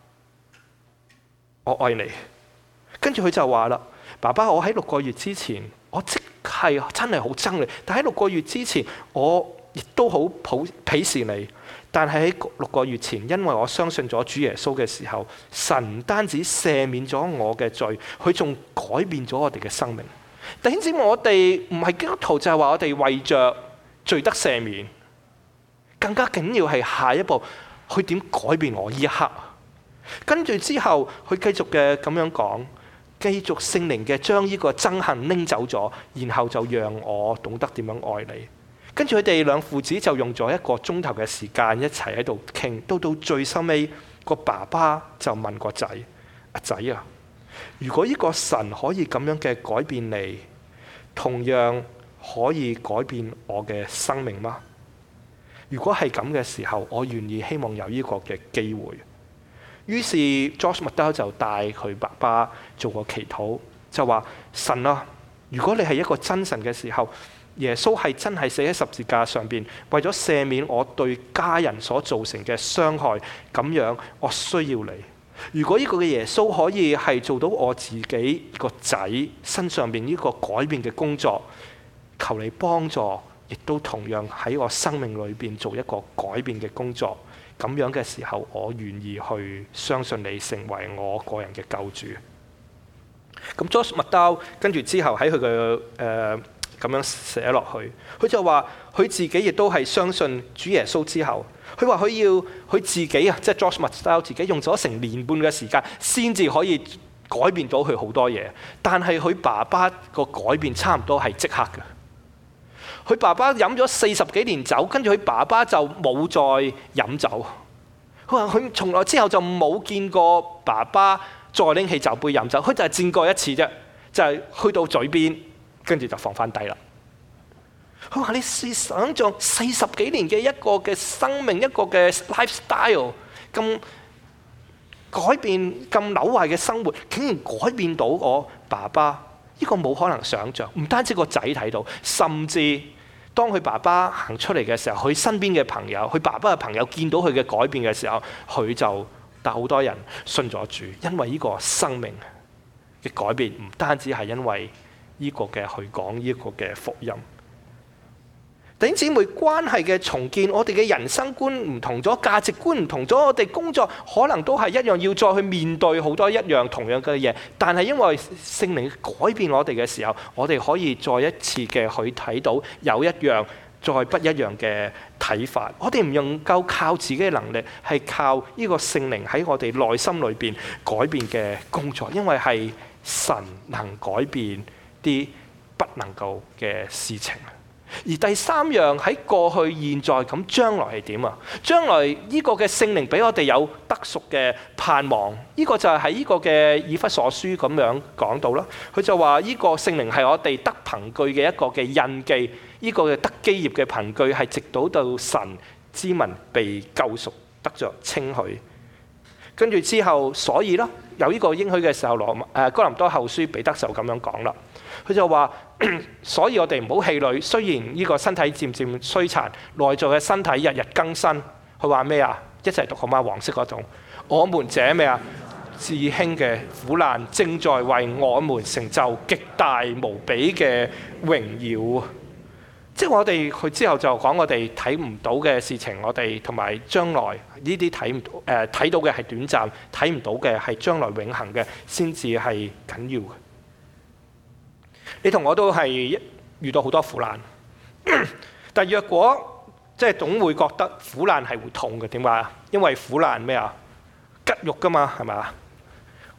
我愛你？跟住佢就話啦：爸爸，我喺六個月之前，我即係真係好憎你，但喺六個月之前，我亦都好鄙視你。但係喺六個月前，因為我相信咗主耶穌嘅時候，神唔單止赦免咗我嘅罪，佢仲改變咗我哋嘅生命。弟兄姊妹，我哋唔係基督徒就係話我哋為着罪得赦免，更加緊要係下一步，佢點改變我呢一刻。跟住之後，佢繼續嘅咁樣講，繼續聖靈嘅將呢個憎恨拎走咗，然後就讓我懂得點樣愛你。跟住佢哋兩父子就用咗一個鐘頭嘅時間一齊喺度傾，到到最收尾，個爸爸就問個仔：阿仔啊，如果呢個神可以咁樣嘅改變你，同樣可以改變我嘅生命嗎？如果係咁嘅時候，我願意希望有呢個嘅機會。於是 Josh McDowell 就帶佢爸爸做個祈禱，就話：神啊，如果你係一個真神嘅時候，耶穌係真係死喺十字架上邊，為咗赦免我對家人所造成嘅傷害，咁樣我需要你。如果呢個嘅耶穌可以係做到我自己個仔身上邊呢個改變嘅工作，求你幫助，亦都同樣喺我生命裏邊做一個改變嘅工作。咁樣嘅時候，我願意去相信你成為我個人嘅救主。咁 Josh McDowell 跟住之後喺佢嘅誒咁樣寫落去，佢就話佢自己亦都係相信主耶穌之後，佢話佢要佢自己啊，即係 Josh McDowell 自己用咗成年半嘅時間，先至可以改變到佢好多嘢。但係佢爸爸個改變差唔多係即刻嘅。佢爸爸飲咗四十幾年酒，跟住佢爸爸就冇再飲酒。佢話佢從來之後就冇見過爸爸再拎起酒杯飲酒，佢就係見過一次啫，就係去到嘴邊，跟住就放翻低啦。佢話你試想像四十幾年嘅一個嘅生命，一個嘅 lifestyle 咁改變，咁扭壞嘅生活，竟然改變到我爸爸，呢個冇可能想像。唔單止個仔睇到，甚至當佢爸爸行出嚟嘅時候，佢身邊嘅朋友，佢爸爸嘅朋友見到佢嘅改變嘅時候，佢就但好多人信咗主，因為呢個生命嘅改變唔單止係因為呢個嘅去講呢個嘅福音。弟兄姊妹，關係嘅重建，我哋嘅人生觀唔同咗，價值觀唔同咗，我哋工作可能都係一樣，要再去面對好多一樣同樣嘅嘢。但係因為聖靈改變我哋嘅時候，我哋可以再一次嘅去睇到有一樣再不一樣嘅睇法。我哋唔能夠靠自己嘅能力，係靠呢個聖靈喺我哋內心裏邊改變嘅工作，因為係神能改變啲不能夠嘅事情。而第三樣喺過去、現在咁，將來係點啊？將來呢個嘅聖靈俾我哋有得贖嘅盼望，呢、這個就係喺呢個嘅以弗所書咁樣講到啦。佢就話呢個聖靈係我哋得憑據嘅一個嘅印記，呢、這個嘅得基業嘅憑據係直到到神之民被救贖得着稱許。跟住之後，所以啦，有呢個應許嘅時候，羅誒哥林多後書彼得就咁樣講啦。佢就話：所以我哋唔好氣餒，雖然呢個身體漸漸衰殘，內在嘅身體日日更新。佢話咩啊？一齊讀好嗎？黃色嗰種，我們這咩啊？至輕嘅苦難正在為我們成就極大無比嘅榮耀。即係我哋佢之後就講我哋睇唔到嘅事情，我哋同埋將來呢啲睇唔到誒睇到嘅係短暫，睇唔到嘅係將來永恆嘅，先至係緊要嘅。你同我都係遇到好多苦難，但若果即係總會覺得苦難係會痛嘅，點解啊？因為苦難咩啊？吉肉㗎嘛，係咪啊？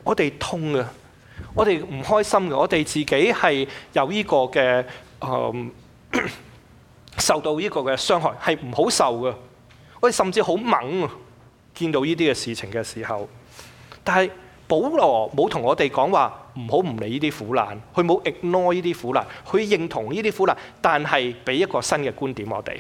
我哋痛嘅，我哋唔開心嘅，我哋自己係有呢個嘅誒、嗯、受到呢個嘅傷害，係唔好受嘅。我哋甚至好猛啊！見到呢啲嘅事情嘅時候，但係保羅冇同我哋講話唔好唔理呢啲苦難，佢冇 ignore 呢啲苦難，佢認同呢啲苦難，但係俾一個新嘅觀點我哋。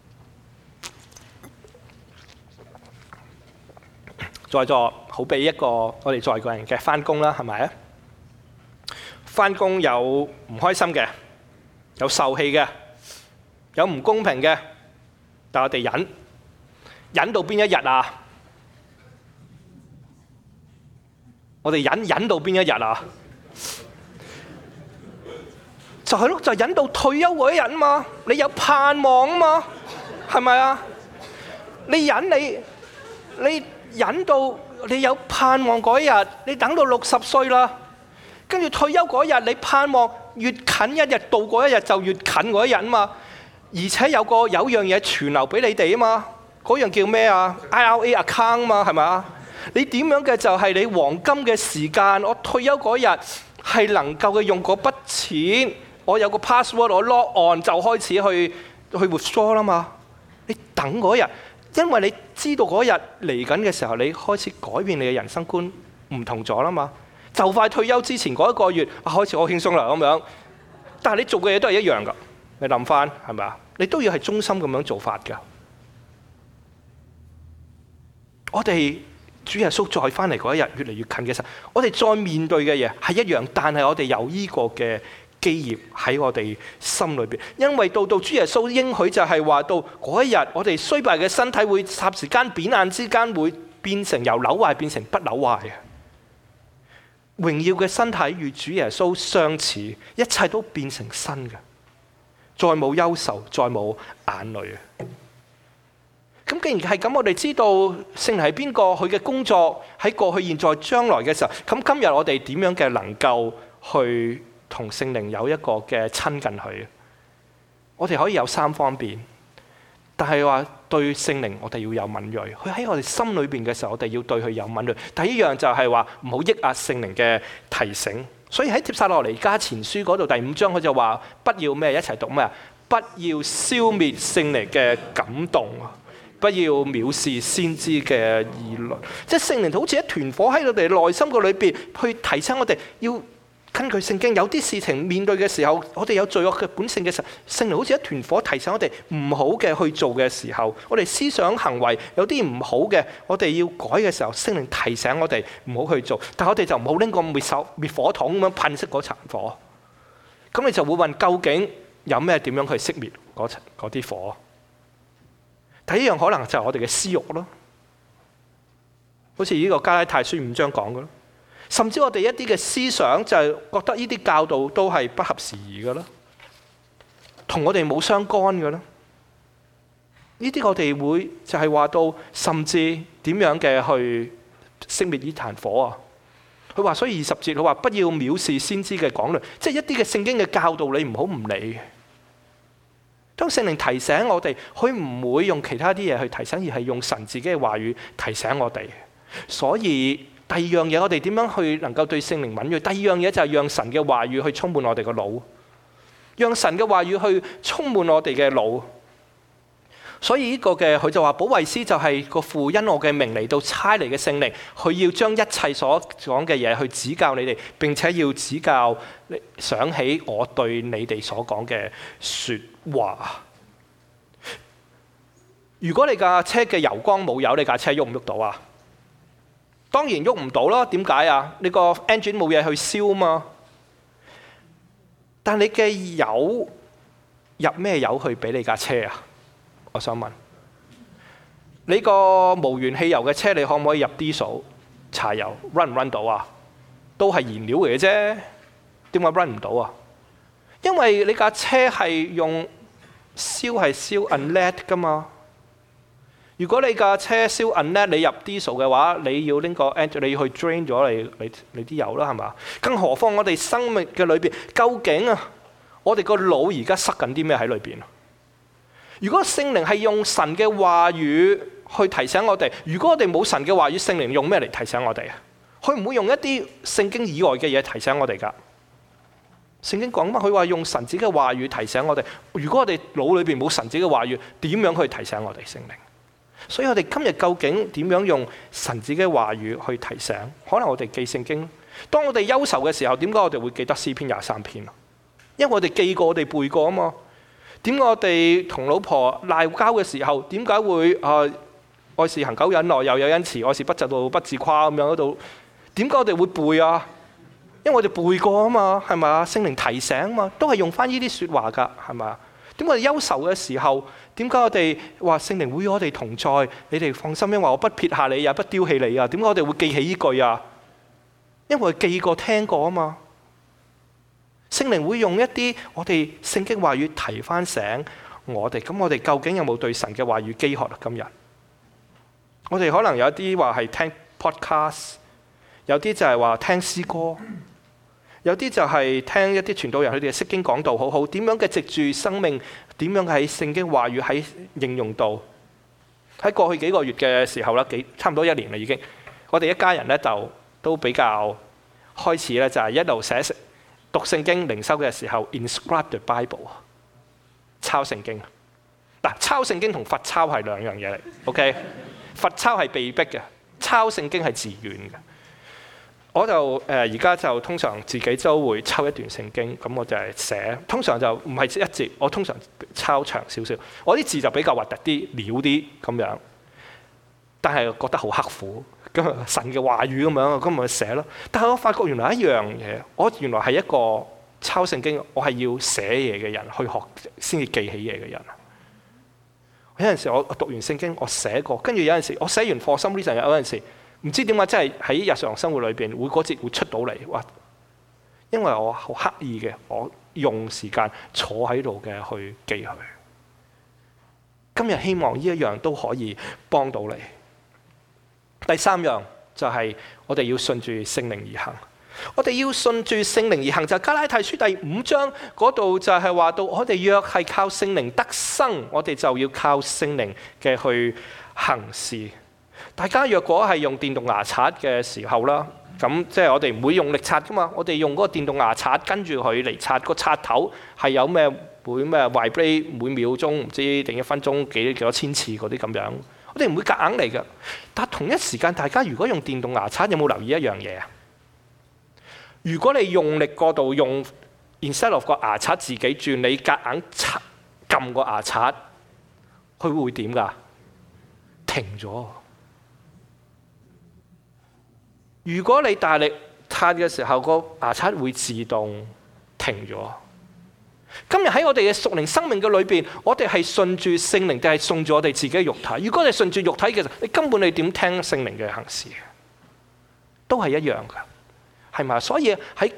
在座好俾一個我哋在個人嘅返工啦，係咪啊？返工有唔開心嘅，有受氣嘅，有唔公平嘅，但我哋忍忍到邊一日啊？我哋忍忍到邊一日啊？就係咯，就忍到退休嗰一日啊嘛！你有盼望啊嘛，係咪啊？你忍你你忍到你有盼望嗰一日，你等到六十歲啦，跟住退休嗰一日，你盼望越近一日到嗰一日就越近嗰一日啊嘛！而且有個有樣嘢存留俾你哋啊嘛，嗰樣叫咩啊 ？I R A account 啊嘛，係咪啊？你點樣嘅就係你黃金嘅時間，我退休嗰日係能夠嘅用嗰筆錢，我有個 password， 我 log on 就開始去去 withdraw 啦嘛。你等嗰日，因為你知道嗰日嚟緊嘅時候，你開始改變你嘅人生觀，唔同咗啦嘛。就快退休之前嗰一個月，啊、開始好輕鬆啦咁樣。但係你做嘅嘢都係一樣㗎，你諗翻係咪啊？你都要係忠心咁樣做法㗎。我哋主耶穌再翻嚟嗰一日越嚟越近嘅時候，我哋再面對嘅嘢係一樣，但係我哋有呢個嘅基業喺我哋心裏邊，因為到到主耶穌應許就係話到嗰一日，我哋衰敗嘅身體會霎時間變眼之間會變成由朽壞變成不朽壞嘅，榮耀嘅身體與主耶穌相似，一切都變成新嘅，再冇憂愁，再冇眼淚。咁既然係咁，我哋知道聖靈係邊個，佢嘅工作喺過去、現在、將來嘅時候，咁今日我哋點樣嘅能夠去同聖靈有一個嘅親近佢？我哋可以有三方面，但係話對聖靈我哋要有敏鋭，佢喺我哋心裏邊嘅時候，我哋要對佢有敏鋭。第一樣就係話唔好抑壓聖靈嘅提醒。所以喺帖撒羅尼迦前書嗰度第五章，佢就話不要咩，一齊讀咩啊？不要消滅聖靈嘅感動。不要藐視先知嘅議論，即係聖靈好似一團火喺我哋內心個裏邊，去提醒我哋要根據聖經。有啲事情面對嘅時候，我哋有罪惡嘅本性嘅時候，聖靈好似一團火提醒我哋唔好嘅去做嘅時候，我哋思想行為有啲唔好嘅，我哋要改嘅時候，聖靈提醒我哋唔好去做。但係我哋就唔好拎個滅手滅火筒咁樣噴熄嗰層火。咁你就會問，究竟有咩點樣去熄滅嗰層嗰啲火？第一樣可能就係我哋嘅私慾咯，好似呢個加拉太書五章講嘅咯，甚至我哋一啲嘅思想就係覺得呢啲教導都係不合時宜嘅咯，同我哋冇相干嘅咯。呢啲我哋會就係話到，甚至點樣嘅去熄滅呢壇火啊？佢話，所以二十節佢話不要藐視先知嘅講論，即係一啲嘅聖經嘅教導，你唔好唔理。當聖靈提醒我哋，佢唔會用其他啲嘢去提醒，而係用神自己嘅話語提醒我哋。所以第二樣嘢，我哋點樣去能夠對聖靈敏銳？第二樣嘢就係讓神嘅話語去充滿我哋個腦，讓神嘅話語去充滿我哋嘅腦。所以呢個嘅佢就話，保惠師就係個父因我嘅名嚟到差嚟嘅聖靈，佢要將一切所講嘅嘢去指教你哋，並且要指教你想起我對你哋所講嘅説話。如果你架車嘅油缸冇油，你架車喐唔喐到啊？當然喐唔到啦。點解啊？你個 engine 冇嘢去燒嘛。但你嘅油入咩油去俾你架車啊？我想問，你個無鉛汽油嘅車，你可唔可以入 diesel 柴油 run 唔 run 到啊？都係燃料嚟嘅啫，點解 run 唔到啊？因為你架車係用燒係燒 unlead 噶嘛。如果你架車燒 unlead，你入 diesel 嘅話，你要拎個 engine，你要去 drain 咗你你你啲油啦，係嘛？更何況我哋生命嘅裏邊，究竟啊，我哋個腦而家塞緊啲咩喺裏邊啊？如果聖靈係用神嘅話語去提醒我哋，如果我哋冇神嘅話語，聖靈用咩嚟提醒我哋啊？ 佢唔會用一啲聖經以外嘅嘢提醒我哋㗎。聖經講乜？佢話用神子嘅話語提醒我哋。如果我哋腦裏邊冇神子嘅話語，點樣去提醒我哋聖靈？所以我哋今日究竟點樣用神子嘅話語去提醒？可能我哋記聖經。當我哋憂愁嘅時候，點解我哋會記得詩篇廿三篇啊？因為我哋記過，我哋背過啊嘛。點解我哋同老婆鬧交嘅時候，點解會啊、呃、愛是恒久忍耐，又有恩慈，愛是不嫉妒不自誇咁樣嗰度？點解我哋會背啊？因為我哋背過啊嘛，係咪啊？聖靈提醒啊嘛，都係用翻呢啲説話㗎，係咪啊？點解我哋憂愁嘅時候，點解我哋話聖靈會與我哋同在？你哋放心，因為我不撇下你，也不丟棄你啊！點解我哋會記起呢句啊？因為記過聽過啊嘛。聖靈會用一啲我哋聖經話語提翻醒我哋。咁我哋究竟有冇對神嘅話語飢渴啊？今日我哋可能有啲話係聽 podcast， 有啲就係話聽詩歌。有啲就係聽一啲傳道人佢哋嘅釋經講道好好，點樣嘅藉住生命，點樣喺聖經話語喺應用到。喺過去幾個月嘅時候啦，幾差唔多一年啦已經，我哋一家人咧就都比較開始咧就係一路寫讀聖經靈修嘅時候 inscribe the Bible 抄聖經。嗱，抄聖經同罰抄係兩樣嘢嚟 ，OK？ 罰抄係被逼嘅，抄聖經係自願嘅。我就誒而家就通常自己都會抄一段聖經，咁我就係寫。通常就唔係一節，我通常抄長少少。我啲字就比較核突啲、潦啲咁樣，但係覺得好刻苦。咁神嘅話語咁樣，咁咪寫咯。但係我發覺原來一樣嘢，我原來係一個抄聖經，我係要寫嘢嘅人，去學先至記起嘢嘅人。有陣時我讀完聖經，我寫過，跟住有陣時我寫完課心呢陣，有陣時。唔知點解真係喺日常生活裏邊會嗰節會出到嚟，哇！因為我好刻意嘅，我用時間坐喺度嘅去記佢。今日希望呢一樣都可以幫到你。第三樣就係我哋要順住聖靈而行。我哋要順住聖靈而行，就係加拉太書第五章嗰度就係話到，我哋若係靠聖靈得生，我哋就要靠聖靈嘅去行事。大家若果係用電動牙刷嘅時候啦，咁即係我哋唔會用力刷噶嘛，我哋用嗰個電動牙刷跟住佢嚟刷，個刷頭係有咩會咩 vibrate 每秒鐘唔知定一分鐘幾幾多千次嗰啲咁樣，我哋唔會夾硬嚟㗎。但同一時間，大家如果用電動牙刷，有冇留意一樣嘢啊？如果你用力過度用 instead of 個牙刷自己轉，你夾硬刷撳個牙刷，佢會點㗎？停咗。如果你大力刷嘅時候，個牙刷會自動停咗。今日喺我哋嘅屬靈生命嘅裏邊，我哋係順住聖靈定係順住我哋自己嘅肉體？如果你順住肉體嘅時候，你根本你點聽聖靈嘅行事？都係一樣㗎，係咪？所以喺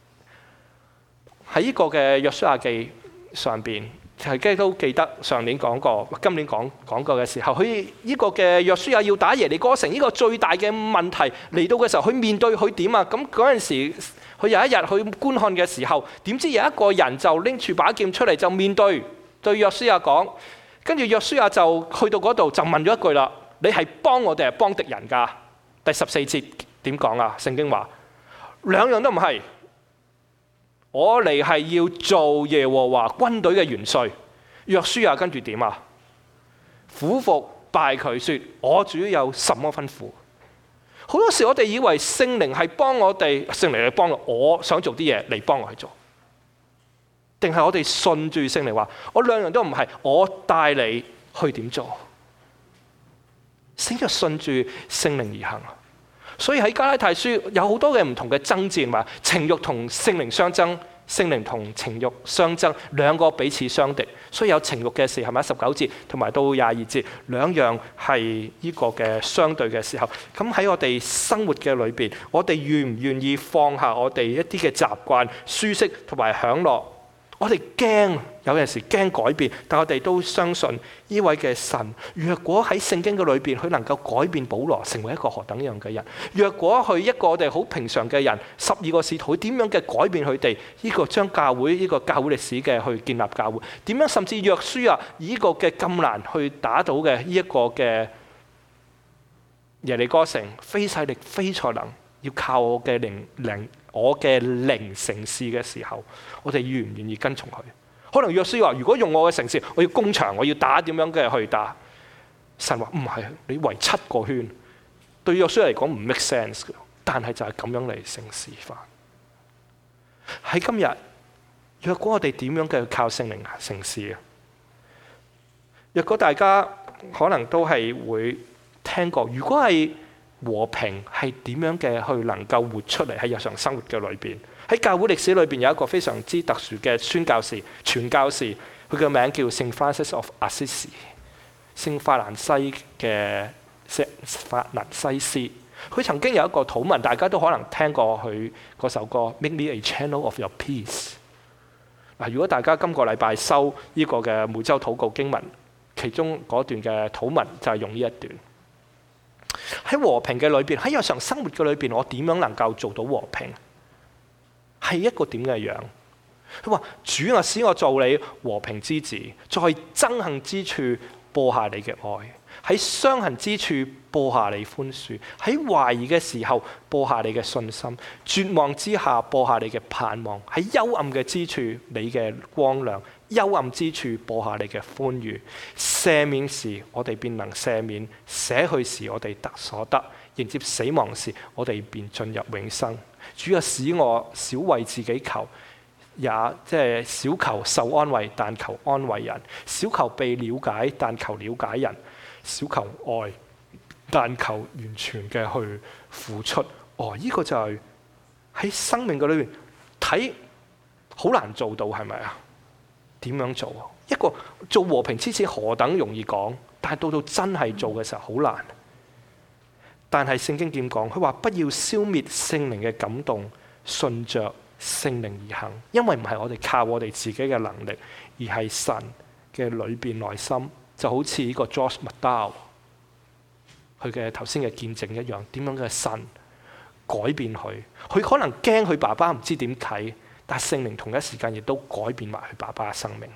喺呢個嘅約書亞記上邊。係都記得上年講過，今年講講過嘅時候，佢呢個嘅約書亞要打耶利哥城，呢個最大嘅問題嚟到嘅時候，佢面對佢點啊？咁嗰陣時，佢有一日去觀看嘅時候，點知有一個人就拎住把劍出嚟，就面對對約書亞講，跟住約書亞就去到嗰度就問咗一句啦：你係幫我哋係幫敵人㗎？第十四節點講啊？聖經話兩樣都唔係。我嚟係要做耶和華軍隊嘅元帥。約書亞跟住點啊？俯伏拜佢，說：我主有什麼吩咐？好多時我哋以為聖靈係幫我哋，聖靈係幫我，我想做啲嘢嚟幫我去做，定係我哋順住聖靈話？我兩樣都唔係，我帶你去點做？先就順住聖靈而行。所以喺加拉太書有好多嘅唔同嘅爭戰，話情欲同聖靈相爭，聖靈同情欲相爭，兩個彼此相敵。所以有情欲嘅事係咪？十九節同埋到廿二節兩樣係呢個嘅相對嘅時候，咁喺我哋生活嘅裏邊，我哋願唔願意放下我哋一啲嘅習慣、舒適同埋享樂？我哋驚，有陣時驚改變，但我哋都相信呢位嘅神，若果喺聖經嘅裏邊，佢能夠改變保羅成為一個何等樣嘅人；若果佢一個我哋好平常嘅人，十二個使徒點樣嘅改變佢哋？呢個將教會呢個教會歷史嘅去建立教會，點樣甚至約書亞以呢個嘅咁難去打倒嘅呢一個嘅耶利哥城，非勢力非才能， 要靠我嘅靈靈我嘅靈成事嘅時候，我哋願唔願意跟從佢？可能約書話：如果用我嘅城市，我要攻牆，我要打點樣嘅去打。神話唔係，你圍七個圈，對約書嚟講唔 make sense 嘅，但係就係咁樣嚟成事法。喺今日，若果我哋點樣嘅靠聖靈成事啊？若果大家可能都係會聽過，如果係和平係點樣嘅去能夠活出嚟喺日常生活嘅裏邊？喺教會歷史裏邊有一個非常之特殊嘅宣教士、傳教士，佢嘅名叫聖 Francis of Assisi， 聖法蘭西嘅聖法蘭西斯。佢曾經有一個禱文，大家都可能聽過佢嗰首歌《Make Me a Channel of Your Peace》。嗱，如果大家今個禮拜收呢個嘅每週禱告經文，其中嗰段嘅禱文就係用呢一段。喺和平嘅裏邊，喺日常生活嘅裏邊，我點樣能夠做到和平？係一個點嘅樣？佢話：主啊，使我做你和平之子，在憎恨之處播下你嘅愛，喺傷痕之處播下你寬恕，喺懷疑嘅時候播下你嘅信心，絕望之下播下你嘅盼望，喺幽暗嘅之處你嘅光亮，幽暗之處播下你嘅歡愉。赦免時我哋便能赦免，捨去時我哋得所得，迎接死亡時我哋便進入永生。主啊，使我少為自己求，也即係少求受安慰，但求安慰人；少求被了解，但求了解人；少求愛，但求完全嘅去付出。哦，呢、這個就係喺生命嘅裏面睇，好難做到，係咪啊？點樣做啊？一個做和平之子何等容易講，但係到到真係做嘅時候好難。但係聖經點講？佢話不要消滅聖靈嘅感動，順着聖靈而行，因為唔係我哋靠我哋自己嘅能力，而係神嘅裏邊內心，就好似呢個 George McDowell 佢嘅頭先嘅見證一樣，點樣嘅神改變佢？佢可能驚佢爸爸唔知點睇，但係聖靈同一時間亦都改變埋佢爸爸嘅生命。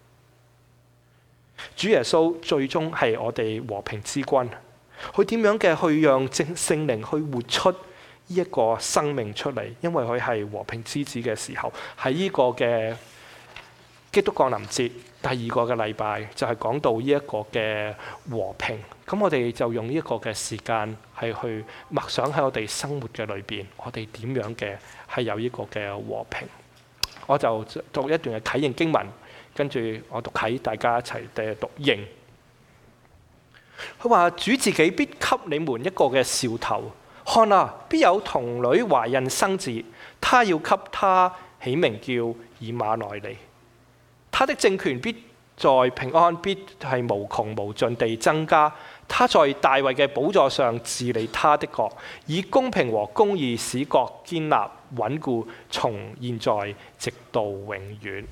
主耶穌最終係我哋和平之君。佢點樣嘅去讓聖聖靈去活出呢一個生命出嚟？因為佢係和平之子嘅時候，喺呢個嘅基督降臨節第二個嘅禮拜，就係講到呢一個嘅和平。咁我哋就用呢一個嘅時間係去默想喺我哋生活嘅裏邊，我哋點樣嘅係有呢個嘅和平。我就讀一段嘅啟應經文，跟住我讀啟，大家一齊嘅讀應。佢話：主自己必給你們一個嘅兆頭，看啊，必有童女懷孕生子，他要給他起名叫以馬內利。他的政權必在平安，必係無窮無盡地增加。他在大衛嘅寶座上治理他的國，以公平和公義使國堅立穩固，從現在直到永遠。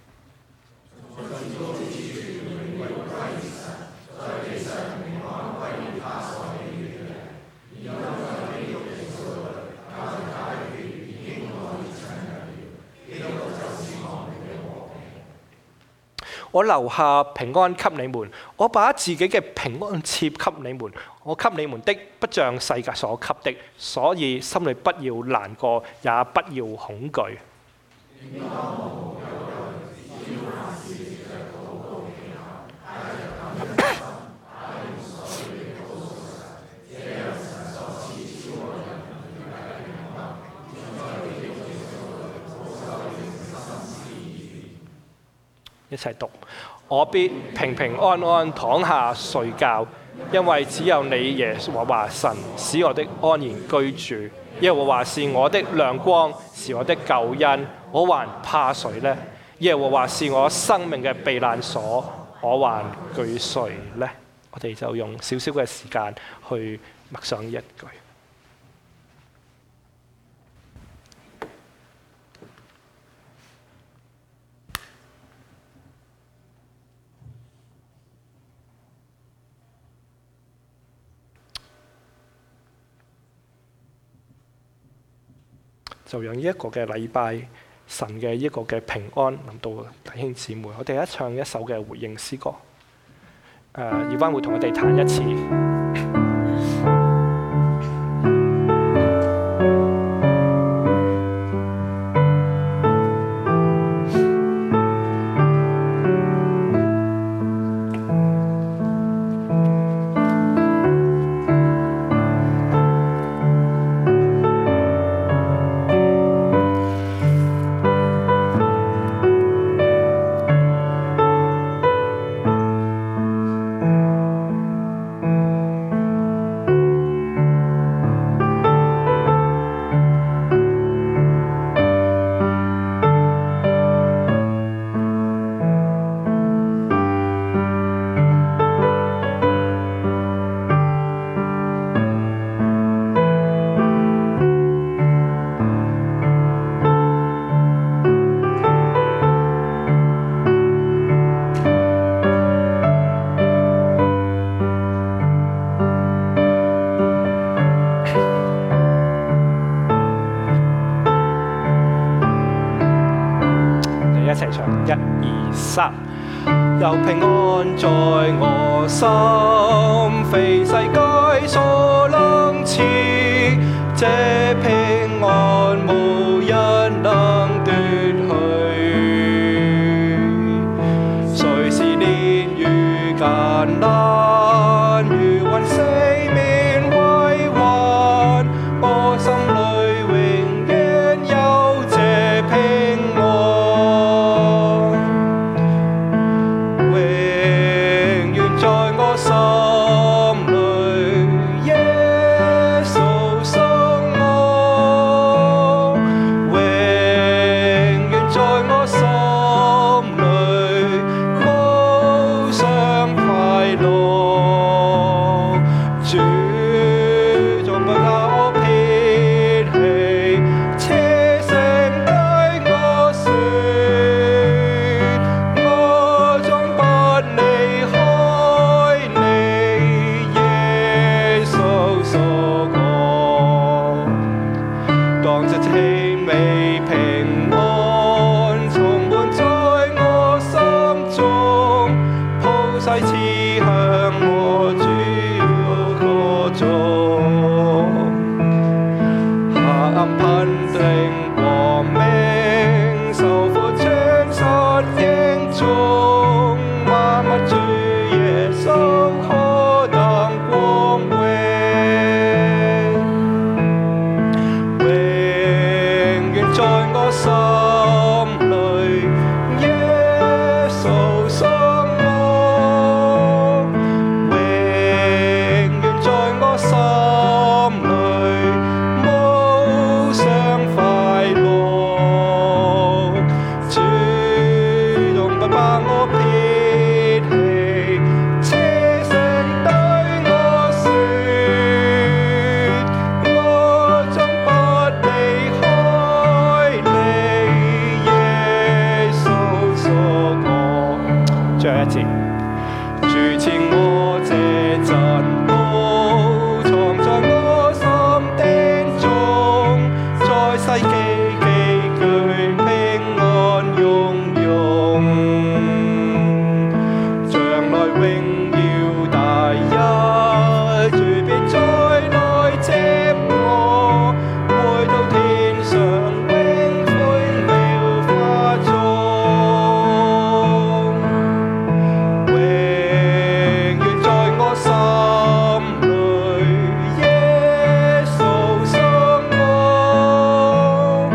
我留下平安給你們，我把自己嘅平安賜給你們。我給你們的不像世界所給的，所以心裏不要難過，也不要恐懼。一齊讀，我必平平安安躺下睡覺，因為只有你耶和華神使我的安然居住。耶和華是我的亮光，是我的救恩，我還怕誰呢？耶和華是我生命嘅避難所，我還懼誰呢？我哋就用少少嘅時間去默想一句。就讓呢一個嘅禮拜，神嘅呢一個嘅平安臨到弟兄姊妹。我哋一唱一首嘅回應詩歌。誒，耀班會同我哋彈一次。 齊唱，一二三。有平安在我心，非世界所能賜，這平安無人能奪去。雖是年與艱難，如雲四面為患，我心裏永遠有這平安，永遠在我心裏，耶穌生我，永遠在我心裏，無上快樂。主總不把我撇棄，且聲對我說，我總不離開你，耶穌屬我。當這甜美平安充滿在我心中，普世賜向我主要歌頌。黑暗噴定光明，受苦穿殺影中，萬物主耶穌何等光榮，永遠在我心裏，耶穌生我，永遠在我心裏，無上快樂。主總不把我撇棄，且聲對我說，我總不離開你，耶穌屬我。最後一節。主賜我這真道，藏在我心田中，在世紀寄居平安擁用，將來榮耀大日，主必再來接我，回到天上永歡榮華中，永遠在我心裏，耶穌生我，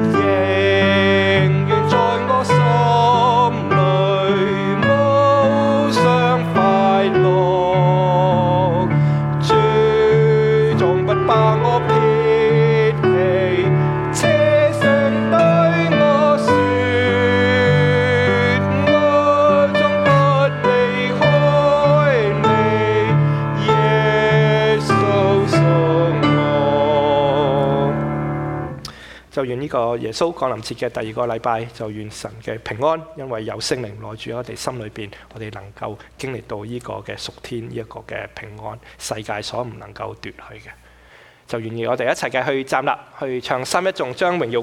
永遠在我心裏，無上快樂。主總不把我撇棄，且聲對我說，我總不離開你，耶穌屬我。就願呢個耶穌降臨節嘅第二個禮拜，就願神嘅平安，因為有聖靈內住喺我哋心裏邊，我哋能夠經歷到呢個嘅屬天，呢一個嘅平安，世界所唔能夠奪去嘅。就願意我哋一齊嘅去站立，去唱三一頌，將榮耀